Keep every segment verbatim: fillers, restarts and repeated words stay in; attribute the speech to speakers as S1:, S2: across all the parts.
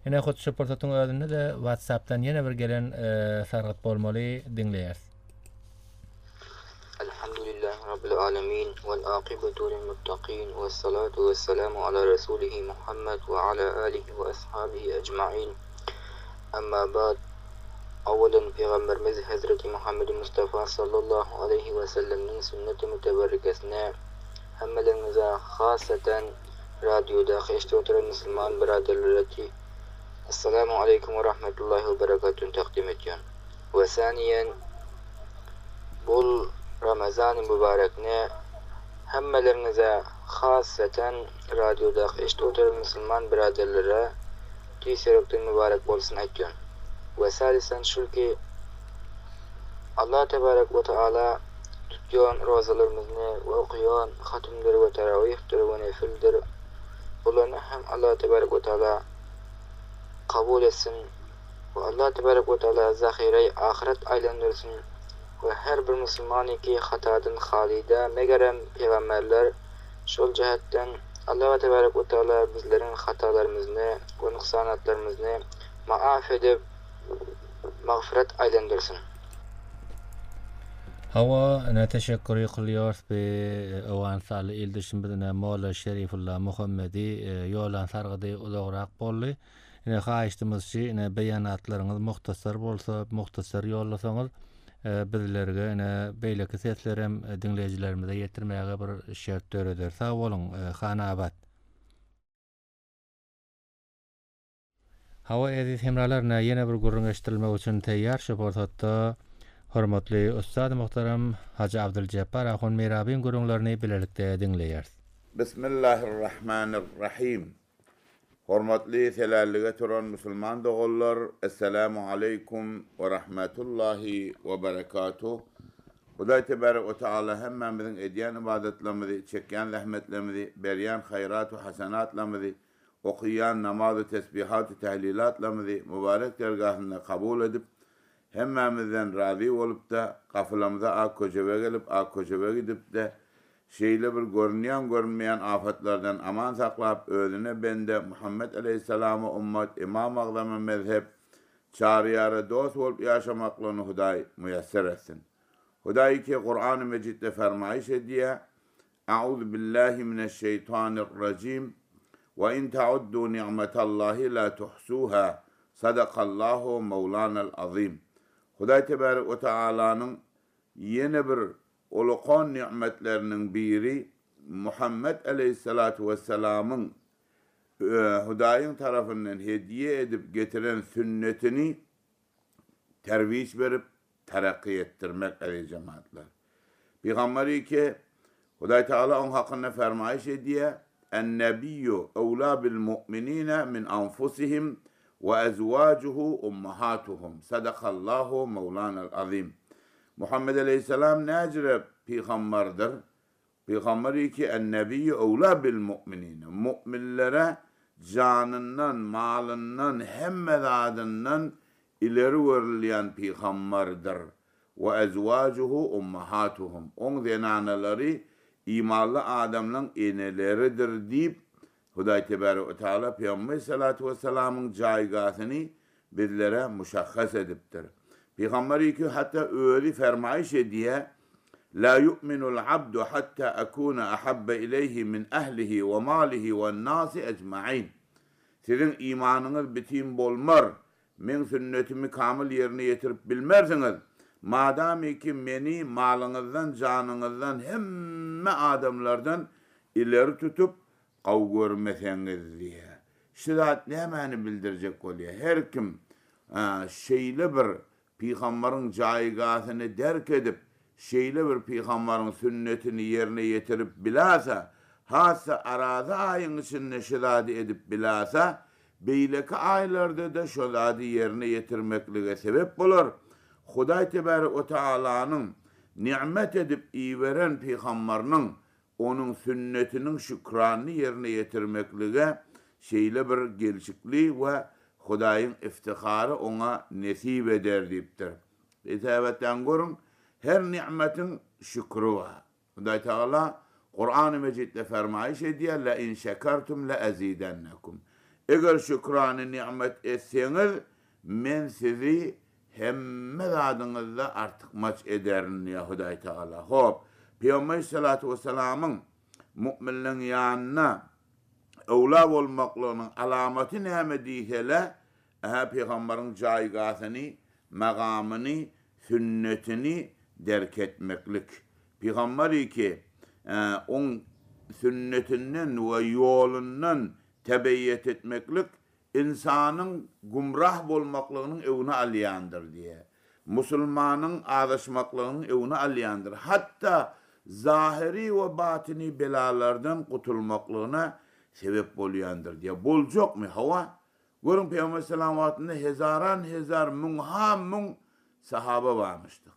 S1: Ene hot supportatın özünde de WhatsApp'tan yine bir gelen e, sargıt bolmaly dinleýär.
S2: Elhamdülillahi Rabbil alemin vel aqibatu lil muttaqin ve salatu ve selamu ala Resulihi Muhammed ve ala alihi ve ashabihi ecma'in. Amma ba'd. Awwalan Peygamberimiz Hazreti Muhammed Mustafa sallallahu aleyhi ve sellem'nin sünneti müteberrikesine hemmelerinize hasaten radyoda eşte oturan Müslüman biraderlerine Esselamu aleyküm ve rahmetullahi ve berekatühü takdim ediyorum. Ve saniyen bul Ramazan-ı mübarekne hemmelerinize hasaten radyoda eşte oturan Müslüman biraderlere tüyseroktan mübarek bolsun ediyorum. Ve salisen şul ki Allah Tebarek ve Teala tutuyan rozalarımızı ve okuyan hatimleri ve teravihtir ve nefildir. Bunlarını hem Allah Tebarek ve Teala kabul etsin ve Allah Tebarek ve Teala zahirey ahiret aylandırsın ve her bir Müslüman ki hatadan halide megerem peygamberler şol cihetten Allah Tebarek ve Teala bizlerin hatalarımızı ve nuksanatlarımızı maaf edip mağfiret aylandırsın.
S1: Hawa ana teşekkür ediyoruz be awan saly ildirşin bizine Molla Şerifullah Muhammedi yolan sargıdy uzagrak boldy. Ine haýyşdymyz ki ine beýanatlaryňyz muhtasar bolsa, muhtasar ýollasaňyz bizlerge ine beýleki seslerem dinleýijilerimize ýetirmäge bir şert töreder. Sag bolun Hanabat. Hawa edi hemralarna ýene bir gurrun eşdirilmek üçin teýýar şu borsatda hormatly ustad muhtaram Hacı Abdülcebbbar Ahun Merabin gurrunlaryny bilelikde dinleýär.
S3: Bismillahirrahmanirrahim. Hormatly selallyga turan musulman dogullar, assalamu aleykum ve rahmetullahi ve berekatuh. Hudaý Tebarek ve Teala hemmemizin edýän ibadetlerimizi, çekýän rahmetlerimizi, berýän hayrat we hasanatlarimizi, okuyan namaz, tesbihat, tehlilatlarimizi mübarek dergahına kabul edip hemmemizden razı olup da kafilamıza ak köjebe gelip ak köjebe gidip de şeyle bir görünýän görünmeýän afatlardan aman saklap özüne bende Muhammed Aleyhisselam'a ummet imam agzama mezhep çariyara dost olup yaşamaklaryny Hudaý müyesser etsin. Hudaý ki Kur'an-ı Mecid'de fermaýş ediýär: Euzu billahi mineşşeytanirracim ve in ta'uddu ni'metallahi la tuhsuha. Sadakallahu Mevlana'l azim. Hudaý Tebarek ve Teala'nın yeni bir ulukon nimetlerinin biri Muhammed Aleyhisselatu Vesselam'ın e, Hudaýyň tarafından hediye edip getiren sünnetini terviş verip terakki ettirmek ey cemaatler. Peygamberi ki Hudaý Teala on hakkında fermaýş ediýär: "En-nebiyyu awlâ bil mu'minîne min anfusihim ve ezvâcuhu ummahatuhum. Sadakallahu Mevlana'l azim." Muhammed Aleyhisselam necre peygamberdir. Peygamberi ki en-nebiyyu awlâ bil mu'minîne. Müminlere canından, malından, hemmedadından ileri verilýän peygamberdir. Ve ezvâcuhu ummahatuhum. On zenaneleri imanlı adamların eneleridir deyip Hudaý Tebarek ve Teala Peygamber sallallahu aleyhi ve sellem'in caýgasyny bizlere muşahhas edipdir. Peygamberi ki hatta öýle fermaýş ediýär: "La yu'minul abdu hatta akuna ahabba ileyhi min ahlihi ve malihi ve nasi ecmaîn." Sizin imanınız bitim bolmar, men sünnetimi kamil yerine yetirip bilmersiňiz. Madami ki meni malyňyzdan, janyňyzdan, hemme adamlardan ileri tutup qaw görmeseňiz diýär. Şirat nämäni bildirjek bolýar? Her kim şeýle bir peýgamberiň jaýgasyny derk edip, şeýle bir peýgamberiň sünnetini yerine yetirip bilasa, hassa araza aýyň içinde şiradi edip bilasa, beýleki aýlarda da şolady yerine yetirmeklige sebep bolar. Hudaý Tebarek ve Teala'nın nimet edip iýveren peýgamberiniň onun sünnetinin şükranyny yerine yetirmeklige şeýle bir gelşikli ve Hudaýyň iftihary ona nesip eder diýipdir. Etäwetden görün, her nimetin şükrü var. Hudaý Teala Kur'an-ı Mecid'de fermaýş ediýär: "La in şekertum la azidennekum." Eger şükranı nimet etseniz, men sizi hemme zadınızda artık maç ederin ya Huday Teala. Hop, Peygamber sallallahu aleyhi ve sellem'in müminlerin yanına evla olmaklığının alameti neyme diysele, aha Peygamberin caygahını, makamını, sünnetini derk etmeklik. Peygamberi ki e, on sünnetinden ve yolundan tebeyyet etmeklik insanın gumrah bolmaklığının evine alyandır diye. Müslümanın adaşmaklığının evine alyandır. Hatta zahiri ve batini belalardan kurtulmaklığına sebep bolyandır diye. Bol çok mu hava? Görün Peygamber sallallahu aleyhi ve sellem hezaran hezar munham mun sahaba varmıştık.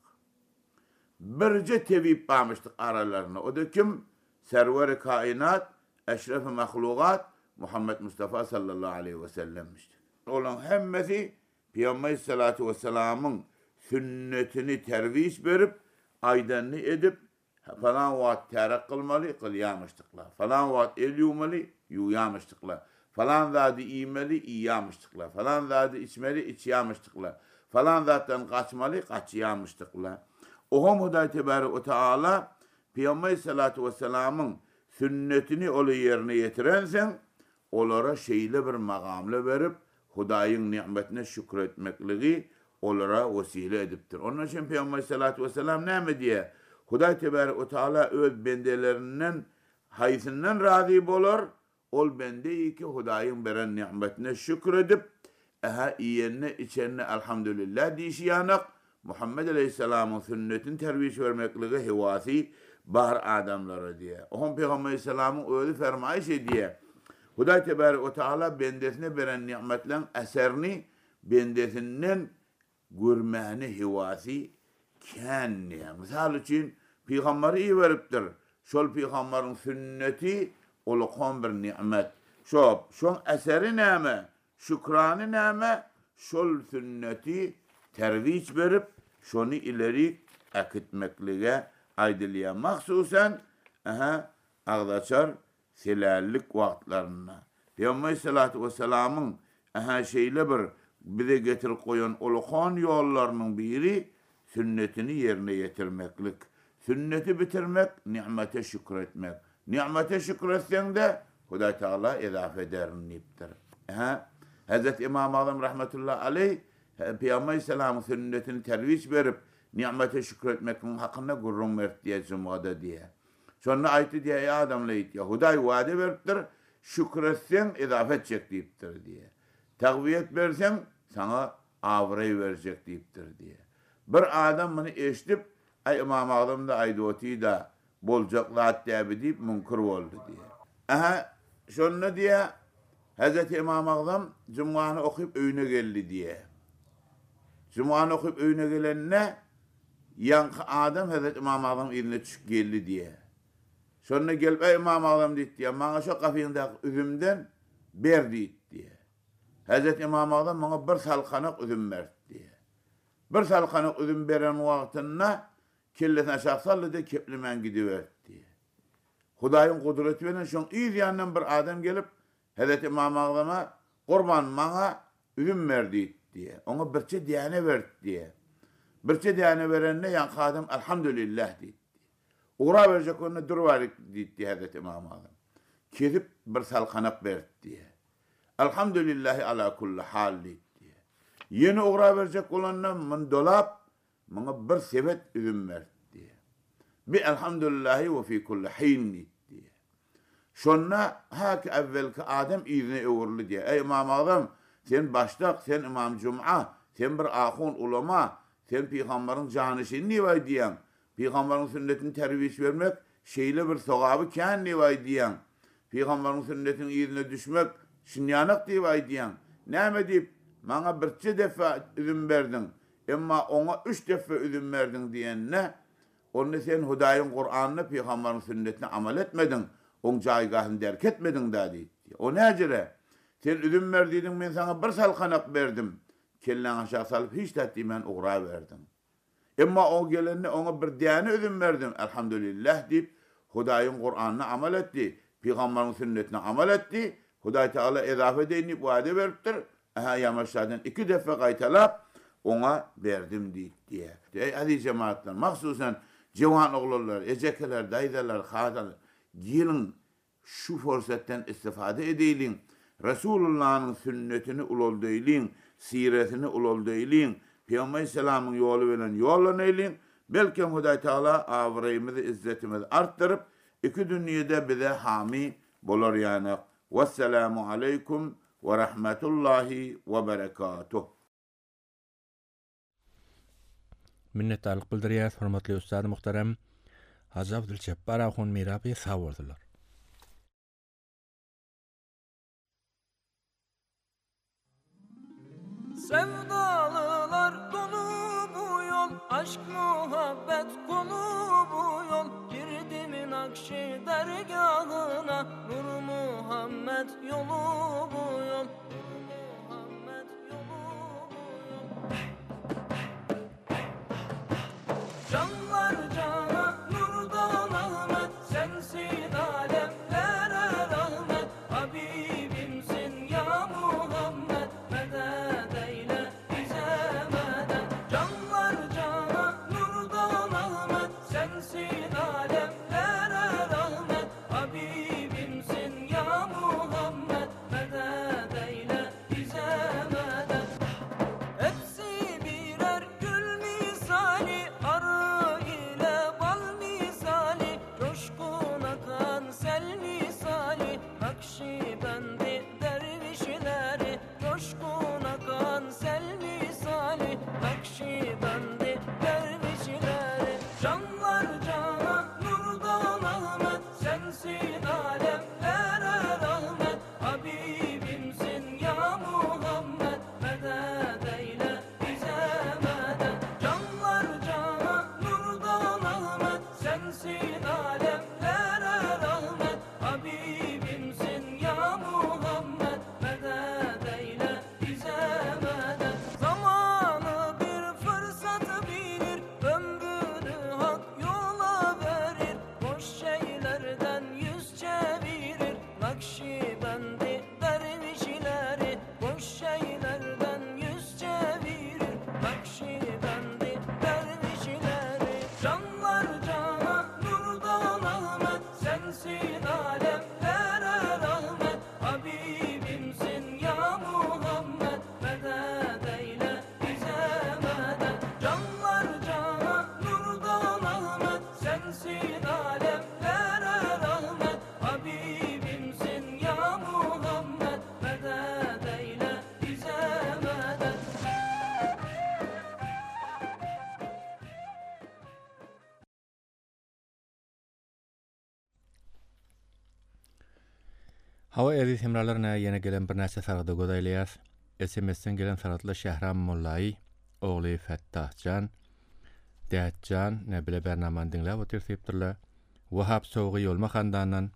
S3: Birce tevip varmıştık aralarına. O da kim? Server-i kainat, eşref-i mahlukat, Muhammed Mustafa sallallahu aleyhi ve sellem'miştir. Olan hemmesi Peygamber sallallahu aleyhi ve sellem'in sünnetini terviş verip, aydanını edip, falan vaat terak kılmalı, kılyamıştıklar. Falan vaat el yumalı, yuyamıştıklar. Falan zadı iymeli, iyamıştıklar. Falan zadı içmeli, içyamıştıklar. Falan zaten kaçmalı, kaçyamıştıklar. Oha Huday Tebarek ve Teala Peygamber sallallahu aleyhi ve sellem'in sünnetini olu yerine getirensen, onlara şeyle bir makamla verip, Huday'ın nimetine şükretmekliği onlara vesile ediptir. Onun için Peygamber sallallahu aleyhi ve sellem ne mi diye? Huday Tebarek ve Teala öz bendelerinden, haysinden razı olur, ol bendeyi ki Huday'ın veren nimetine şükredip, aha iyenine, içenine elhamdülillah dişi yanak, Muhammed Aleyhisselam'ın sünnetin terbiş vermekliği hivasi bahar adamları diye. Ohun Peygamber Aleyhisselam'ın öyle fermayışı diye. Huday Tebarek ve Teala bendesine veren nimetlerin eserini bendesinden görmeni hivasi kendi. Misal için Peygamberi iyi veriptir. Şol Peygamberin sünneti olukon bir nimet. Şol, şol eseri neyme, şükranı neyme, şol sünneti terviç verip, şunu ileri akıtmekliğe aydılıya mahsusen aha, ağdaçar selallik vaktlarına. Peygamber sallallahu aleyhi ve sellem'in aha şeyle bir bize getir koyan olukon yollarının biri sünnetini yerine getirmeklik. Sünneti bitirmek, nimete şükretmek. Nimete şükretsen de Huday Teala izafe ederin niptir. Aha, Hazreti İmam Azam rahmetullahi aleyh Peygamber Aleyhisselam'ın sünnetini terviş verip nimete şükretmekin hakkında gurrun mert diye cumada diye. Sonra ayeti diye ya adamla it ya Huday vaade veriptir, şükretsen izafet çek deyiptir diye. Takviyet versen sana avrayı verecek deyiptir diye. Bir adam bunu eşitip ay İmam Azam da aydoti da bolcaklat diye deyip münkur oldu diye. Aha şunu diye Hazreti İmam Azam Cuma'nı okuyup öyüne geldi diye. Cuma'nı okuyup öyüne gelenine yankı adam Hazreti İmam Azam eline çık geldi diye. Sonra gelip ey İmam Azam dedi diye. Bana şu kafiyindeki üzümden ber deyit diye. Hazreti İmam Azam bana bir salkanak üzüm verdi diye. Bir salkanak üzüm veren vaktinde kellesine şahsallı da keplimen gidiverdi diye. Hudayın kudreti veren şun iyi yanından bir adam gelip Hazreti İmam Azam'a kurban bana üzüm verdi diye. Ona birçe diyane verdi diye. Birçe diyane verenine yankı adam elhamdülillah dedi. Uğra verecek onunla durvarik dedi Hazreti İmam Azam. Kesip bir salkanak verdi diye. Elhamdülillahi ala kulli hal dedi diye. Yeni uğra verecek olanına min dolap bana bir sebet üzüm verdi diye. Bi elhamdülillahi ve fi kulli hin dedi diye. Şonna haki evvelki Adem izine uğurlu diye. Ey İmam Azam sen baştak, sen İmam Cum'a, sen bir ahun ulama, sen Peygamberin canişini nivay diyen, Peygamberin sünnetini terviş vermek, şeyle bir sogabı kendi nivay diyen, Peygamberin sünnetinin izine düşmek, şinyanak nivay diyen, neyme deyip, bana birçe defa üzüm verdin, ama ona üç defa üzüm verdin diyen ne? Onu sen Huday'ın Kur'an'ını, Peygamberin sünnetine amel etmedin, onun caygahını derk etmedin da deyip. O ne acele? Sen üzüm verdiydin, ben sana bir salkanak verdim. Kellen aşağı salıp hiç tatlı ben uğra verdim. Ama o gelenine ona bir diyane üzüm verdim. Elhamdülillah deyip Huday'ın Kur'an'ına amel etti. Peygamberin sünnetine amel etti. Hudaý Taala edafe edýän wada beripdir. Aha ýamaşlardan iki defa gaýtalap ona berdim diýdi. Ey aziz cemaatlar, mahsusan jewan oglanlar, ejekeler, daýdalar, hadalar, gelin şu forsatdan istifade edeýin. Resulullah'ın sünnetini ululdaýlyn, siretini ululdaýlyn, Peygamber selamın ýoly bilen ýollanaýlyn. Belki Hudaý Taala awraýymyzy, izzetimizi artdyryp, iki dünýede bize hami bolar ýany. Vesselamu aleykum ve rahmetullahi ve berekatuh.
S1: Minnetdarlyk bildirýär, hormatly ustady muhterem Hacı Abdülcebbar Ahun Mirabi sag boldylar.
S4: Sevdalılar dolu bu yol, aşk muhabbet kolu bu yol. Girdimin Nakşi dergahına, Nur Muhammed yolu bu yol. Nur Muhammed yolu bu yol. Canlar cana, nurdan Ahmet, sensin alemlere rahmet. Habibimsin ya Muhammed, medet eyle bize medet. Canlar cana, nurdan Ahmet, sensin alemlere rahmet. Habibimsin ya Muhammed, medet eyle bize medet. Hepsi birer gül misali, arı ile bal misali, coşkun akan sel misali, Nakşibendi dervişleri, coşkun akan sel misali, Nakşibendi dervişleri. Canlar cana, nurdan Ahmet, sensin alemlere rahmet. Habibimsin ya Muhammed, medet eyle bize medet. Canlar cana, nurdan Ahmet, sensin alemlere rahmet. Habibimsin ya Muhammed, medet eyle bize medet. Zamanı bir fırsat bilir, ömrünü hak yola verir. Boş şeylerden yüz çevirir, Nakşibendi dervişleri. Boş şeylerden yüz çevirir, Nakşibendi dervişleri. Canlar cana, nurdan Ahmet, sensin alemlere rahmet. Habibimsin ya Muhammed, medet eyle bize medet. Canlar cana, nurdan Ahmet, sensin alemlere rahmet. Habibimsin ya Muhammed, medet eyle bize medet.
S1: Hawa eri semralarına yine gelen bir näçe sarada godaýlýar. S M S'den gelen saratly Şähram Mollaý, ogly Fettahjan, Dätjan näbile bernamany dinläp oturýardylar. Wahap Soğugy ýolma handandan.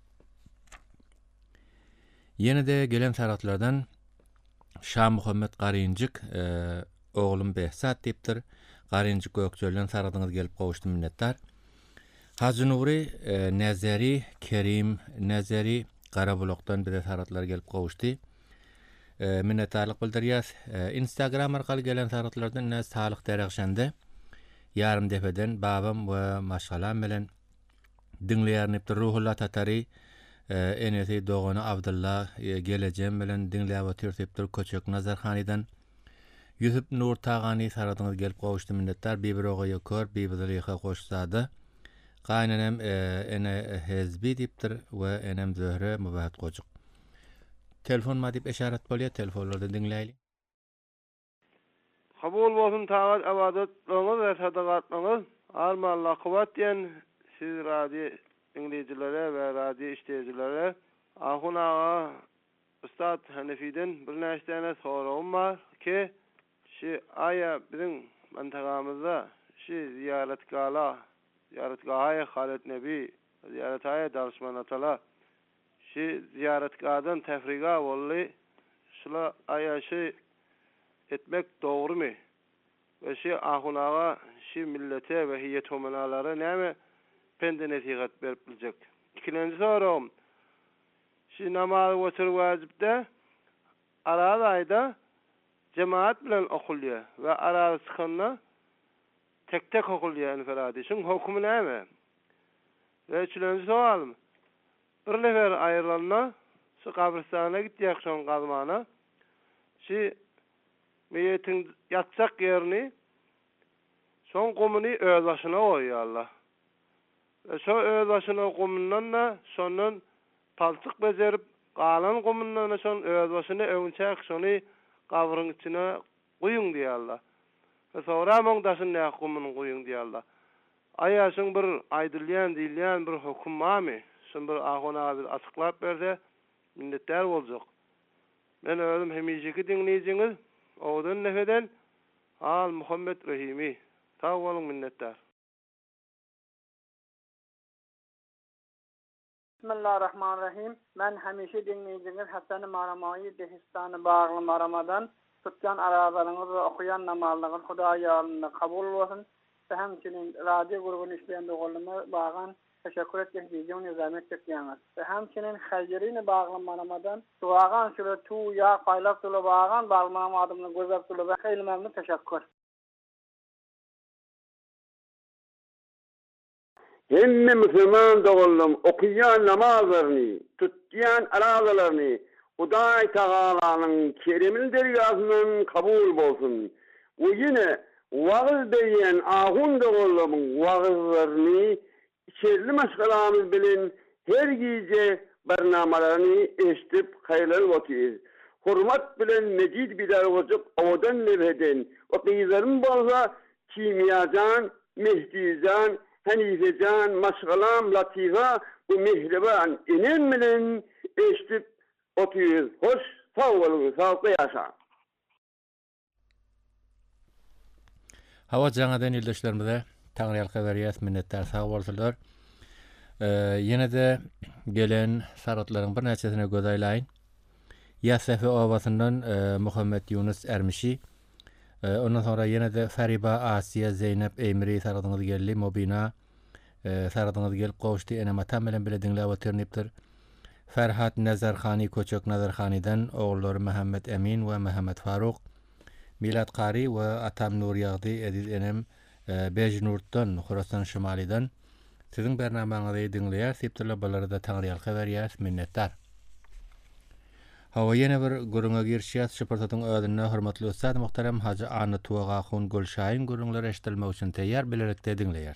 S1: Yine de gelen saratlardan Şah Muhammed Garynjyk, e, oglum Behzat diýipdir. Garynjyk Gökçölden saradyňyz gelip gowuşdy, minnetdar. Hacı Nuri, e, Nezeri, Kerim, Nezeri Garabulokdan bir de saratlar gelip gowuşdy. E, minnetdarlyk bildirýär. E, Instagram arkaly gelen saratlardan näs salyk derejende yarım defeden babam we maşgalam bilen dinleýärnipdir. Ruhullah Tatary, e, enesi Dogany Abdullah e, gelejem bilen dinläp oturýardypdyr. Köçek Nazarhanydan Yusuf Nur Tagany saradyňyz gelip gowuşdy, minnetdar. Bir ogaýa kör, bir bileýe goşsady. Qaynanem e, ene hezbi diýipdir we enem Zöhre Mubahat Gojuk. Telefon ma diýip eşaret bolýar, telefonlarda dinleýli.
S5: Kabul bolsun taat abadatlaryňyz we sadaqatlaryňyz. Armanla kuvvet diýen siz radio dinleýijilere we radio işleýijilere Ahun ağa Ustad Hanefiden bir näçe soragym bar ki, şu aya bizim mantagamyzda şu ziyaretgala ziyaretgahı Halit Nebi, ziyaretgahı Darşman Atala, şu ziyaretgahdan tefriga bolly, şula ayaşı etmek doğru mu? Ve şu ahunağa, şu millete ve hiyet homanalara näme pende nesihat berip biljek. İkinci sorum, Şi namaz götür wajibde arada ayda cemaat bilen okulýar we arada çykanda tek tek okulýar infiradi. Şoň hukmy näme? Ve üçüncü soalym. Bir nefer aýrylanma şu kabristana gitýär şoň gazmana. Şi meýetin ýatjak ýerini şoň gumuny öz başyna goýýarlar. Ve şo öz başyna gumyndan da şondan palçyk bezerip galan gumundan şon öz başyna öňçäk şony gabryň içine goýuň diýerler. Ve sonra moňdaşyň näme gumuny goýuň diýerler. Aya şoň bir aýdylýan diýilýän bir hukm barmy? Şoň bir ahona bir açyklap berse minnetdar boljak. Men özüm hemijeki dinleýijiňiz odan nefeden al Muhammed Rahimi. Sağ olun, minnetdar.
S6: Bismillahirrahmanirrahim. Men hemişe dinleýijiňiz Hasan Maramaýy Dehistany bagly Maramadan tutgan arabalarınızı okuyan namazlarınız Hudaý ýalyna kabul bolsun. Hemçinin radio grubunu işleýän oğluma bagan teşekkür etmek diýýän nizamet çekýäňiz. Hemçinin haýryny bagly Maramadan duagan şöyle tu ýa gaýlap tuly bagan bagly adymy gözep tuly we heýli memnun teşekkür.
S7: Hemme Müslüman doğullum okuyan namazlarını, tutyan arazalarını Hudaý Taala'nın keremin dergahından kabul bolsun. O yine wagız diyen ahun doğullumun wagızlarını içerli maşgalamız bilen her gece barnamalarını eşitip haýrlar otyz. Hurmat bilen mecid bidar ojup odan nevheden o qyzlarym bolsa kimyajan, mehdijan, Hanifejan, maşgalam, latifa, bu mehriban inen bilen eşitip otyz. Hoş, sağ olun, sağlıklı yaşa.
S1: Hawa jaňadan ildeşlerimize taňryal habarýas minnetdar sag bolsunlar. Ee, Ýene de gelen saratlaryň bir näçesine göz aýlaýyn. Ýasafe owasyndan e, Muhammed Yunus Ermişi. E, ondan sonra ýene de Fariba Asiya Zeynep Emri saradyňyz geldi. Mobina e, saradyňyz gelip gowuşdy. Enema tamamen bile dinläp otyrnypdyr. Ferhat Nazarkhani Koçok Nazarkhani'dan oğulları Mehmet Emin ve Mehmet Faruk. Milad Qari ve Atam Nur Yağdi Ediz Enem e, Bejnurt'tan Khurasan Şimali'dan sizin bernamaňyzy dinleýär, septirle bolary da taňryal habarýas minnetdar. Hawa ýene bir gurunga girşýät şepertatyň ödünne hormatly ustad muhterem Hacı Anı Tuğa Hun Gülşaýyn gurunlar eşitilmek üçin teýýär bilerekde dinleýär.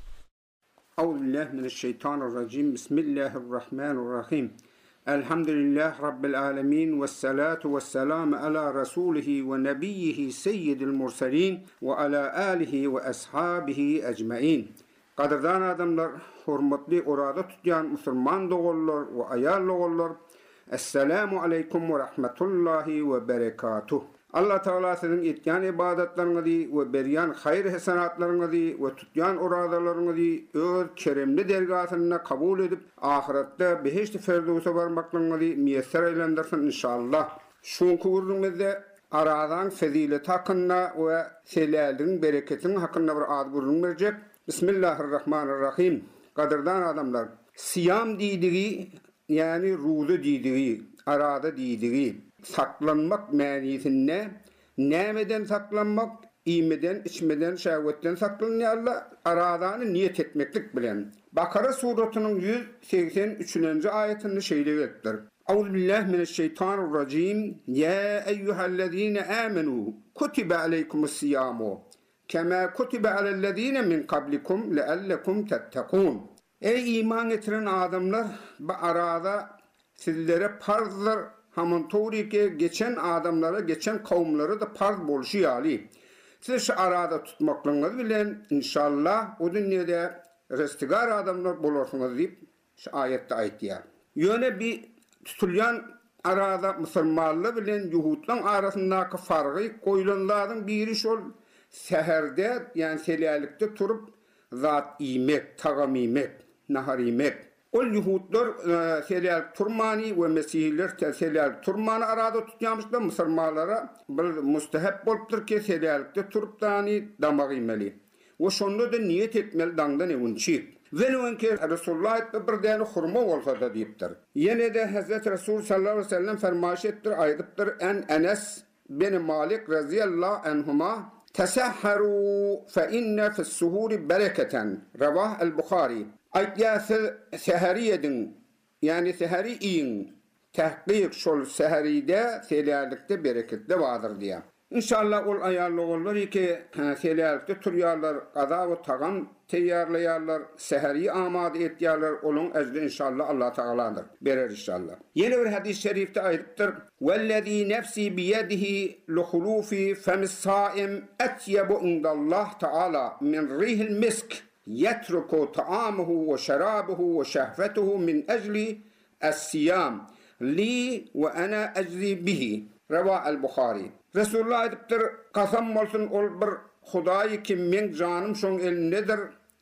S8: Euzubillahi mineşşeytanirracim. Bismillahirrahmanirrahim. Elhamdülillah Rabbil alemin ve salatu ve selamu ala rasulihi ve nebiyyihi seyyidil mursalin ve ala alihi ve ashabihi ecmain. Qadirdan adamlar, hurmatly orada tutýan musulman dogullar we aýal dogullar, assalamu aleykum ve rahmetullahi ve berekatuh. Allah Taala sizin etýän ibadetlerinizi we berýän haýr hesanatlaryňyzy we tutýan oradalarynızy öz keremli dergahyna kabul edip ahiretde beheşt ferdowsa barmaklaryňyzy müýesser eýlendirsin inşallah. Şuňky gurrumyzda aradan fazilet hakynda we seläldiň bereketiniň hakynda bir ad gurrum berjek. Bismillahirrahmanirrahim. Qadirdan adamlar, siyam diýdigi, ýani ruzu diýdigi, arada diýdigi, saklanmak mänisinde, nämeden saklanmak, iýmeden, içmeden, şähwetden saklanýarlar, aradany niýet etmeklik bilen. Bakara suratynyň yüz seksen üçinji aýatyny şeýle getdir. Euzubillahi mineşşeytanirracim. Ya eyyuhellezine amenu kutiba aleykumus-siyamu kema kutiba alellezine min qablikum leallekum tettekun. Ey iman getiren adamlar, bu arada sizlere farzlar hamon torike geçen adamlara, geçen kavimlere de farz boluşy ýaly. Siz şu arada tutmaklaryňyz bilen inşallah o dünyada restigar adamlar bolarsyňyz diýip şu aýatda aýtýar. Ýöne bir tutulýan arada musulmanlar bilen ýuhudlaryň arasyndaky fargy goýulanlaryň biri şol seherde, ýani selýälikde turup zat iýmek, tagam iýmek, nahar iýmek. Ol ýuhudlar selýälik turmany we mesihler selýälik turmany arada tutýanmyşlar, musulmanlara bir mustahap bolupdyr ki selýälikde turup dany damak iýmeli. O şonda da niýet etmeli daňdan ewinçi. Velwenki Resulullah bir däne hurma bolsa da diýipdir. Ýene de Hazrat Resul sallallahu aleyhi ve sellem fermaş etdir, aýdypdyr. En Enes bin Malik radıyallahu anhuma tesahharu fe inne fi's-suhuri bereketen. Ravah el-Bukhari. Aýtýasy seheri edin. Yani seheri iýin. Tahqiq şol seheride seherlikde bereketli vardır diýär. İnşallah ol ayarlı olur ki seherlikde turýarlar, gaza we tagan teýýarlaýarlar, seheri amady etýärler, olun ejri inşallah Allah Taala'dır. Berer inşallah. Yeni bir hadis-i şerifte aýdypdyr. Vellezî nefsi biyedihi luhulufi femis-sâim etyebu indallah Taala min rihil misk yetruku ta'amuhu ve şerabuhu ve şehvetuhu min ecli es-siyam li ve ana eczi bihi. Ravah el-Bukhari. Resulullah aýdypdyr, kasam bolsun ol bir Hudaý kim men janym şoň elindedir.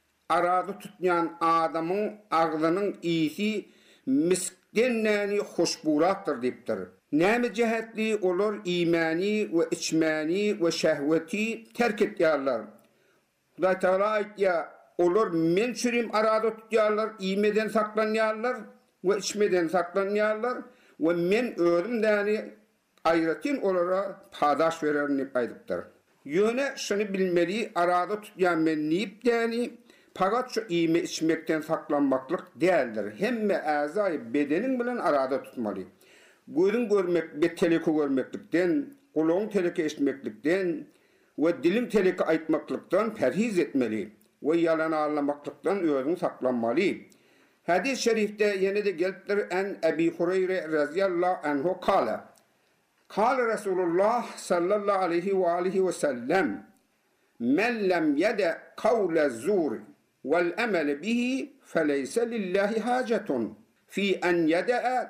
S8: Arady tutýan adamyň agzynyň iyisi miskden näni hoşburatdyr diýipdir. Näme jehetli olar imani we içmani we şehweti terk etýärler. Hudaý Taala aýtýar, olar men çürim arady tutýarlar, iýmeden saklanýarlar we içmeden saklanýarlar we men özüm näni aýratyn olara padaş bererim diýip aýdypdyr. Ýöne şunu bilmeli, arada tutýan men niýip däni, pagat şu iýme içmekden saklanmaklyk däldir. Hemme äzaý bedeniň bilen arada tutmaly. Gözüň görmek, bet teleki görmeklikden, gulagyň teleki eşitmeklikden we diliň teleki aýtmaklykdan perhiz etmeli we ýalan anlamaklıkdan özüň saklanmaly. Hadis-i şerifde ýene de gelipdir, en Ebi Hureyre radıyallahu anhu kâle. Kâle Resulullah sallallahu aleyhi ve aleyhi ve sellem men lem yede kavle zûr vel emel bihi feleyse lillahi hacetun fi en yede'e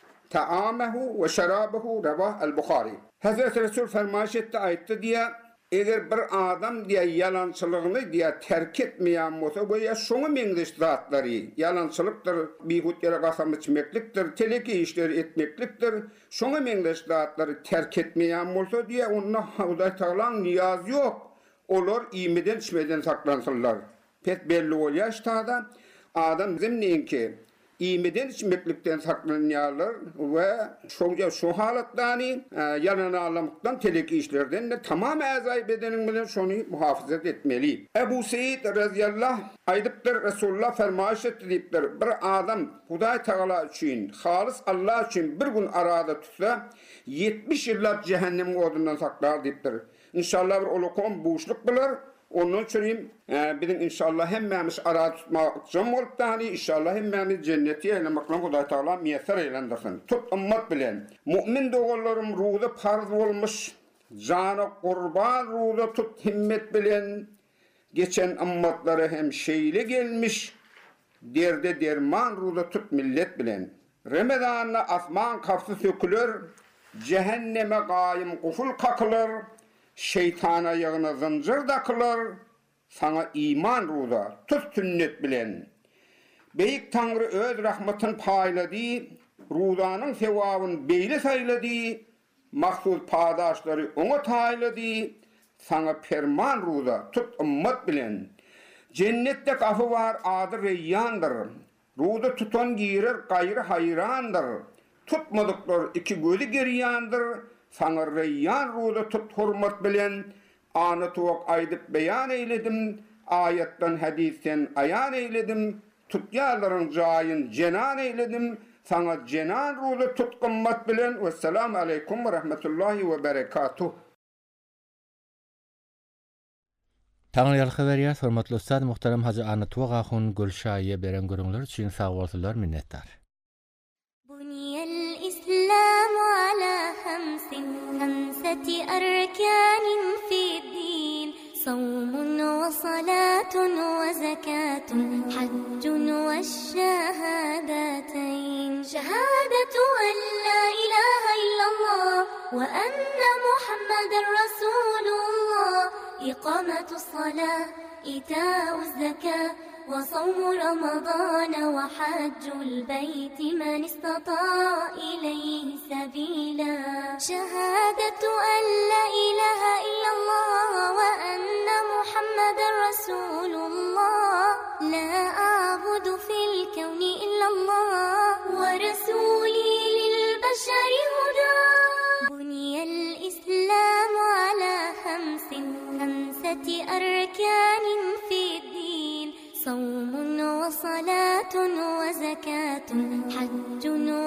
S8: ta'amehu ve şerabehu. Ravah el-Bukhari. Hazreti Resul fermaş etti, ayette diye, eger bir adam diye yalançılığını diye terk etmeyen bolsa bu ya şonu meňdeş zatlary yalançılıktır, bihut yere gasam içmekliktir, teleki işleri etmekliktir. Şonu meňdeş zatlary terk etmeyen bolsa diye onda Hudaý Taalaň niýazy yok. Olar iýmeden içmeden saklansınlar. Pet belli bolýar ştada adam zimninki iýmeden içmeklikden saklanýarlar we şoňa şu halatdany yalan alamykdan teleki işlerden de tamam äzaý bedeniň bilen şonu muhafazat etmeli. Ebu Seyyid radıyallahu aýdypdyr, Resulullah fermaş etdi diýipdir, bir adam Hudaý Taala üçin, halis Allah üçin bir gün arada tutsa yetmiş ýyllap cehennem odundan saklar diýipdir. İnşallah bir olukon boşluk biler. Onun için e, bizim inşallah hemmemiz arada tutmak için olup da hani inşallah hemmemiz cenneti eylemakla Hudaý Taala müyesser eylendirsin. Tut ümmet bilen. Mümin doğullarım ruhda farz olmuş. Canı kurban ruhda tut himmet bilen. Geçen ümmetleri hem şeyle gelmiş. Derde derman ruhda tut millet bilen. Ramazan'da asman kapsı sökülür. Cehenneme gayim kuful kakılır. Şeytana yağına zincir takılır, sana iman ruda, tut sünnet bilen. Beyik Tanrı öz rahmetin payladı, rudanın sevabın beyle sayladı, maksud padaşları ona tayladı, sana perman ruda, tut ümmet bilen. Cennette kapı var, adı reyyandır, ruda tutan girer, gayrı hayrandır, tutmadıklar iki gözü geriyandır, sana reyyan ruda tut hurmat bilen, anı tuvak aydıp beyan eyledim, ayetten hadisten ayan eyledim, tutyarların cayin cenan eyledim, sana cenan ruda tut kımmat bilen. Vesselamu aleykum ve rahmetullahi ve berekatuh.
S1: Taňry ýaly berýär, hormatly ustad, muhtaram Haji Anı Tuvak ahun Gülşaýy beren görüňler üçin sag bolsunlar, minnetdar.
S9: الإسلام على خمس خمسة أركان في الدين صوم وصلاة وزكاة حج والشهادتين شهادة أن لا إله إلا الله وأن محمد رسول الله إقامة الصلاة إيتاء الزكاة وصوم رمضان وحج البيت من استطاع إليه سبيلا شهادة أن لا إله إلا الله وأن محمد رسول الله لا أعبد خمسة أركان في الدين صوم وصلاة وزكاة حج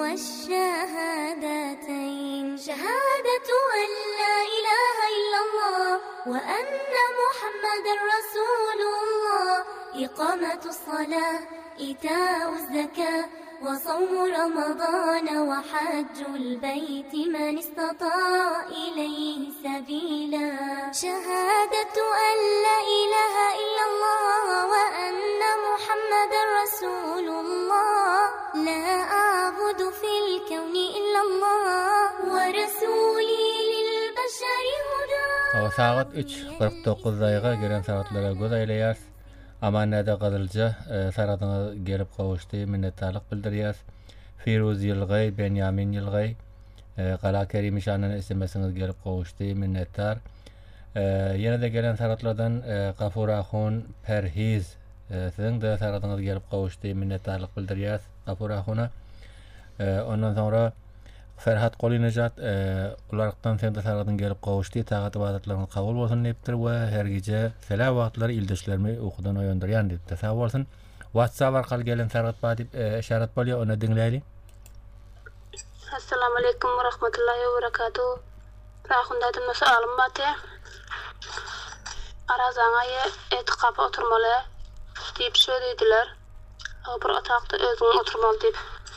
S9: والشهادتين شهادة أن لا إله إلا الله وأن محمد رسول الله إقامة الصلاة إيتاء الزكاة وصوم رمضان وحج البيت من استطاع إليه سبيلا شهادة أن لا إله إلا الله وأن محمد رسول الله لا أعبد في الكون إلا الله ورسولي للبشر هدى.
S1: Saat üç qirq dokuz daqiqa gelen saatlara göz aýlaýar. Amanada Gazylja saradyňa gelip gowuşdy, minnetdarlyk bildirýär. Firuz Ýylgay, Benyamin Ýylgay, Gala Kerim şanyna ismesiňiz gelip gowuşdy, minnetdar. Ýene-de gelen saratlardan Gafur Ahun Perhiz siziň de saradyňyz gelip gowuşdy, minnetdarlyk bildirýär Gafur Ahuna. Ondan sonra Ferhat Qolinejat ulardan sende saradyň gelip gowuşdy, tagat ibadatlaryň kabul bolsun diýipdir we her gece selam wagtlary ildeşlerimi okudan oýandyrýan diýip tasawwur bolsun. WhatsApp arkaly gelen sarat ba diýip işaret bolýar, onu dinleýäli.
S10: Assalamu alaykum wa rahmatullahi wa barakatuh. Rahundadan sualym bate. Arazaňa etikapa oturmaly diýip söýdiler. Bir otakda özüň oturmaly diýip.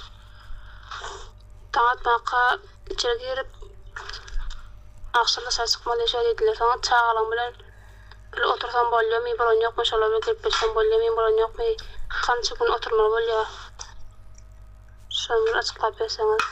S10: Taňat baqa içeri girip akşamda saýy çykmaly şeýdiler. Taňat çağalan bilen bir otursam bolýarmy, bolan ýokmy, şolar gelip beşden bolýarmy, bolan ýokmy, kança gün oturmaly bolýar. Şonu açyklap berseňiz.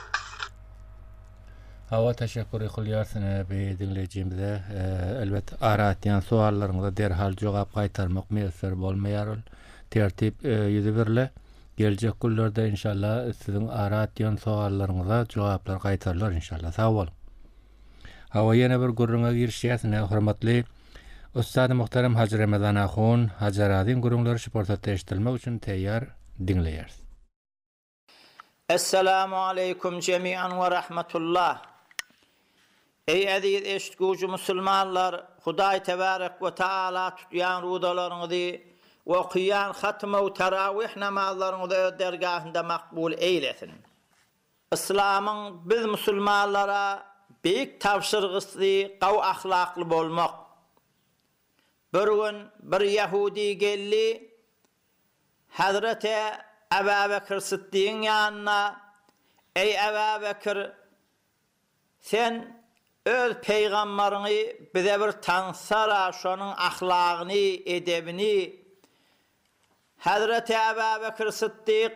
S1: Hawa teşekkür edýärsin be dinlejimize. Elbet araýan suallaryňyza derhal jogap gaýtarmak meýser bolmaýar. Tertip ýüze berile. Gelecek günlerde inşallah sizin araýan suallaryňyza jogaplar gaýtarlar inşallah. Sag bolun. Hawa ýene bir gurrunga girişýärsin, hormatly Ustad muhterem Hacı Ramazan Ahun, Hacı Radin gurunlary şuportatda eşitilmek üçin teýýar dinleýäris.
S11: Esselamu aleykum cemiyan ve rahmetullah. Ey aziz eşitgücü musulmanlar, Hudaý tebarek ve taala tutýan rudalarynızı ve okuyan hatma ve teravih namazlarınızı dergahında makbul eylesin. İslam'ın biz musulmanlara büyük tavşyrgysy gaw ahlakly bolmak. Bir gün bir Yahudi geldi, Hazreti Ebu Bekir Sıddık'ın yanına, ey Ebu Bekir, sen öz peygamberini bize bir tansara, şonun ahlakını, edebini. Hazreti Ebu Bekir Sıddık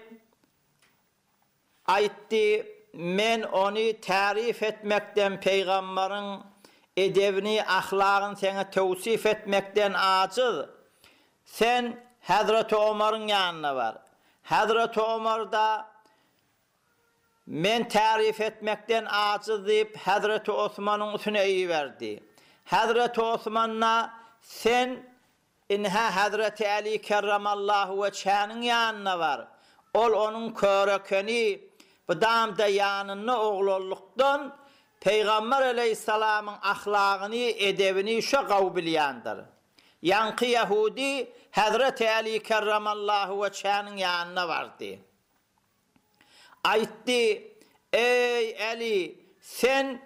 S11: aytti, men onu tarif etmekten peygamberin edebini, ahlakını sana tevsif etmekten aciz. Sen Hazreti Ömer'in yanına var. Hazreti Ömer da men tarif etmekten aciz deyip Hazreti Osman'ın üstüne iyi verdi. Hazreti Osman'la sen inha Hazreti Ali kerramallahu veçhanın yanına var. Ol onun körekeni bu damda yanını oğlulluktan Peygamber aleyhisselamın ahlakını, edebini şu kavbilyandır. Yankı Yahudi Hazreti Ali kerramallahu veçhanın yanına vardı. Aytti, ey Ali, sen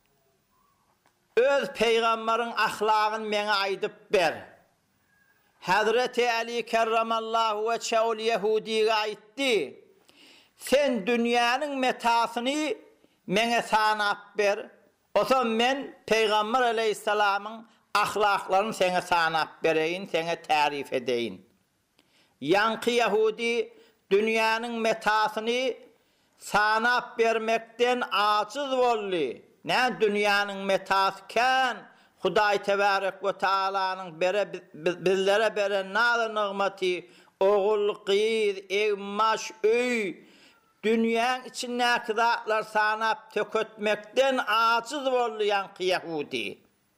S11: öz peygamberin ahlakını mene aydıp ber. Hazreti Ali kerramallahu veçhâul Yahudi'ye aytti, sen dünyanın metasını mene sanap ber. O zaman men Peygamber aleyhisselamın ahlaklarını sana sanap bereyin, sana tarif edeyin. Yankı Yahudi dünyanın metasını sanap vermekten aciz bollu. Ne dünyanın metasken Hudaý tebarek ve taalanyň bere bizlere beren nalı nigmeti, oğul, kız, ev, maş, öy, dünyanın içindeki zatlar sanap tökötmekten aciz bollu yankı Yahudi.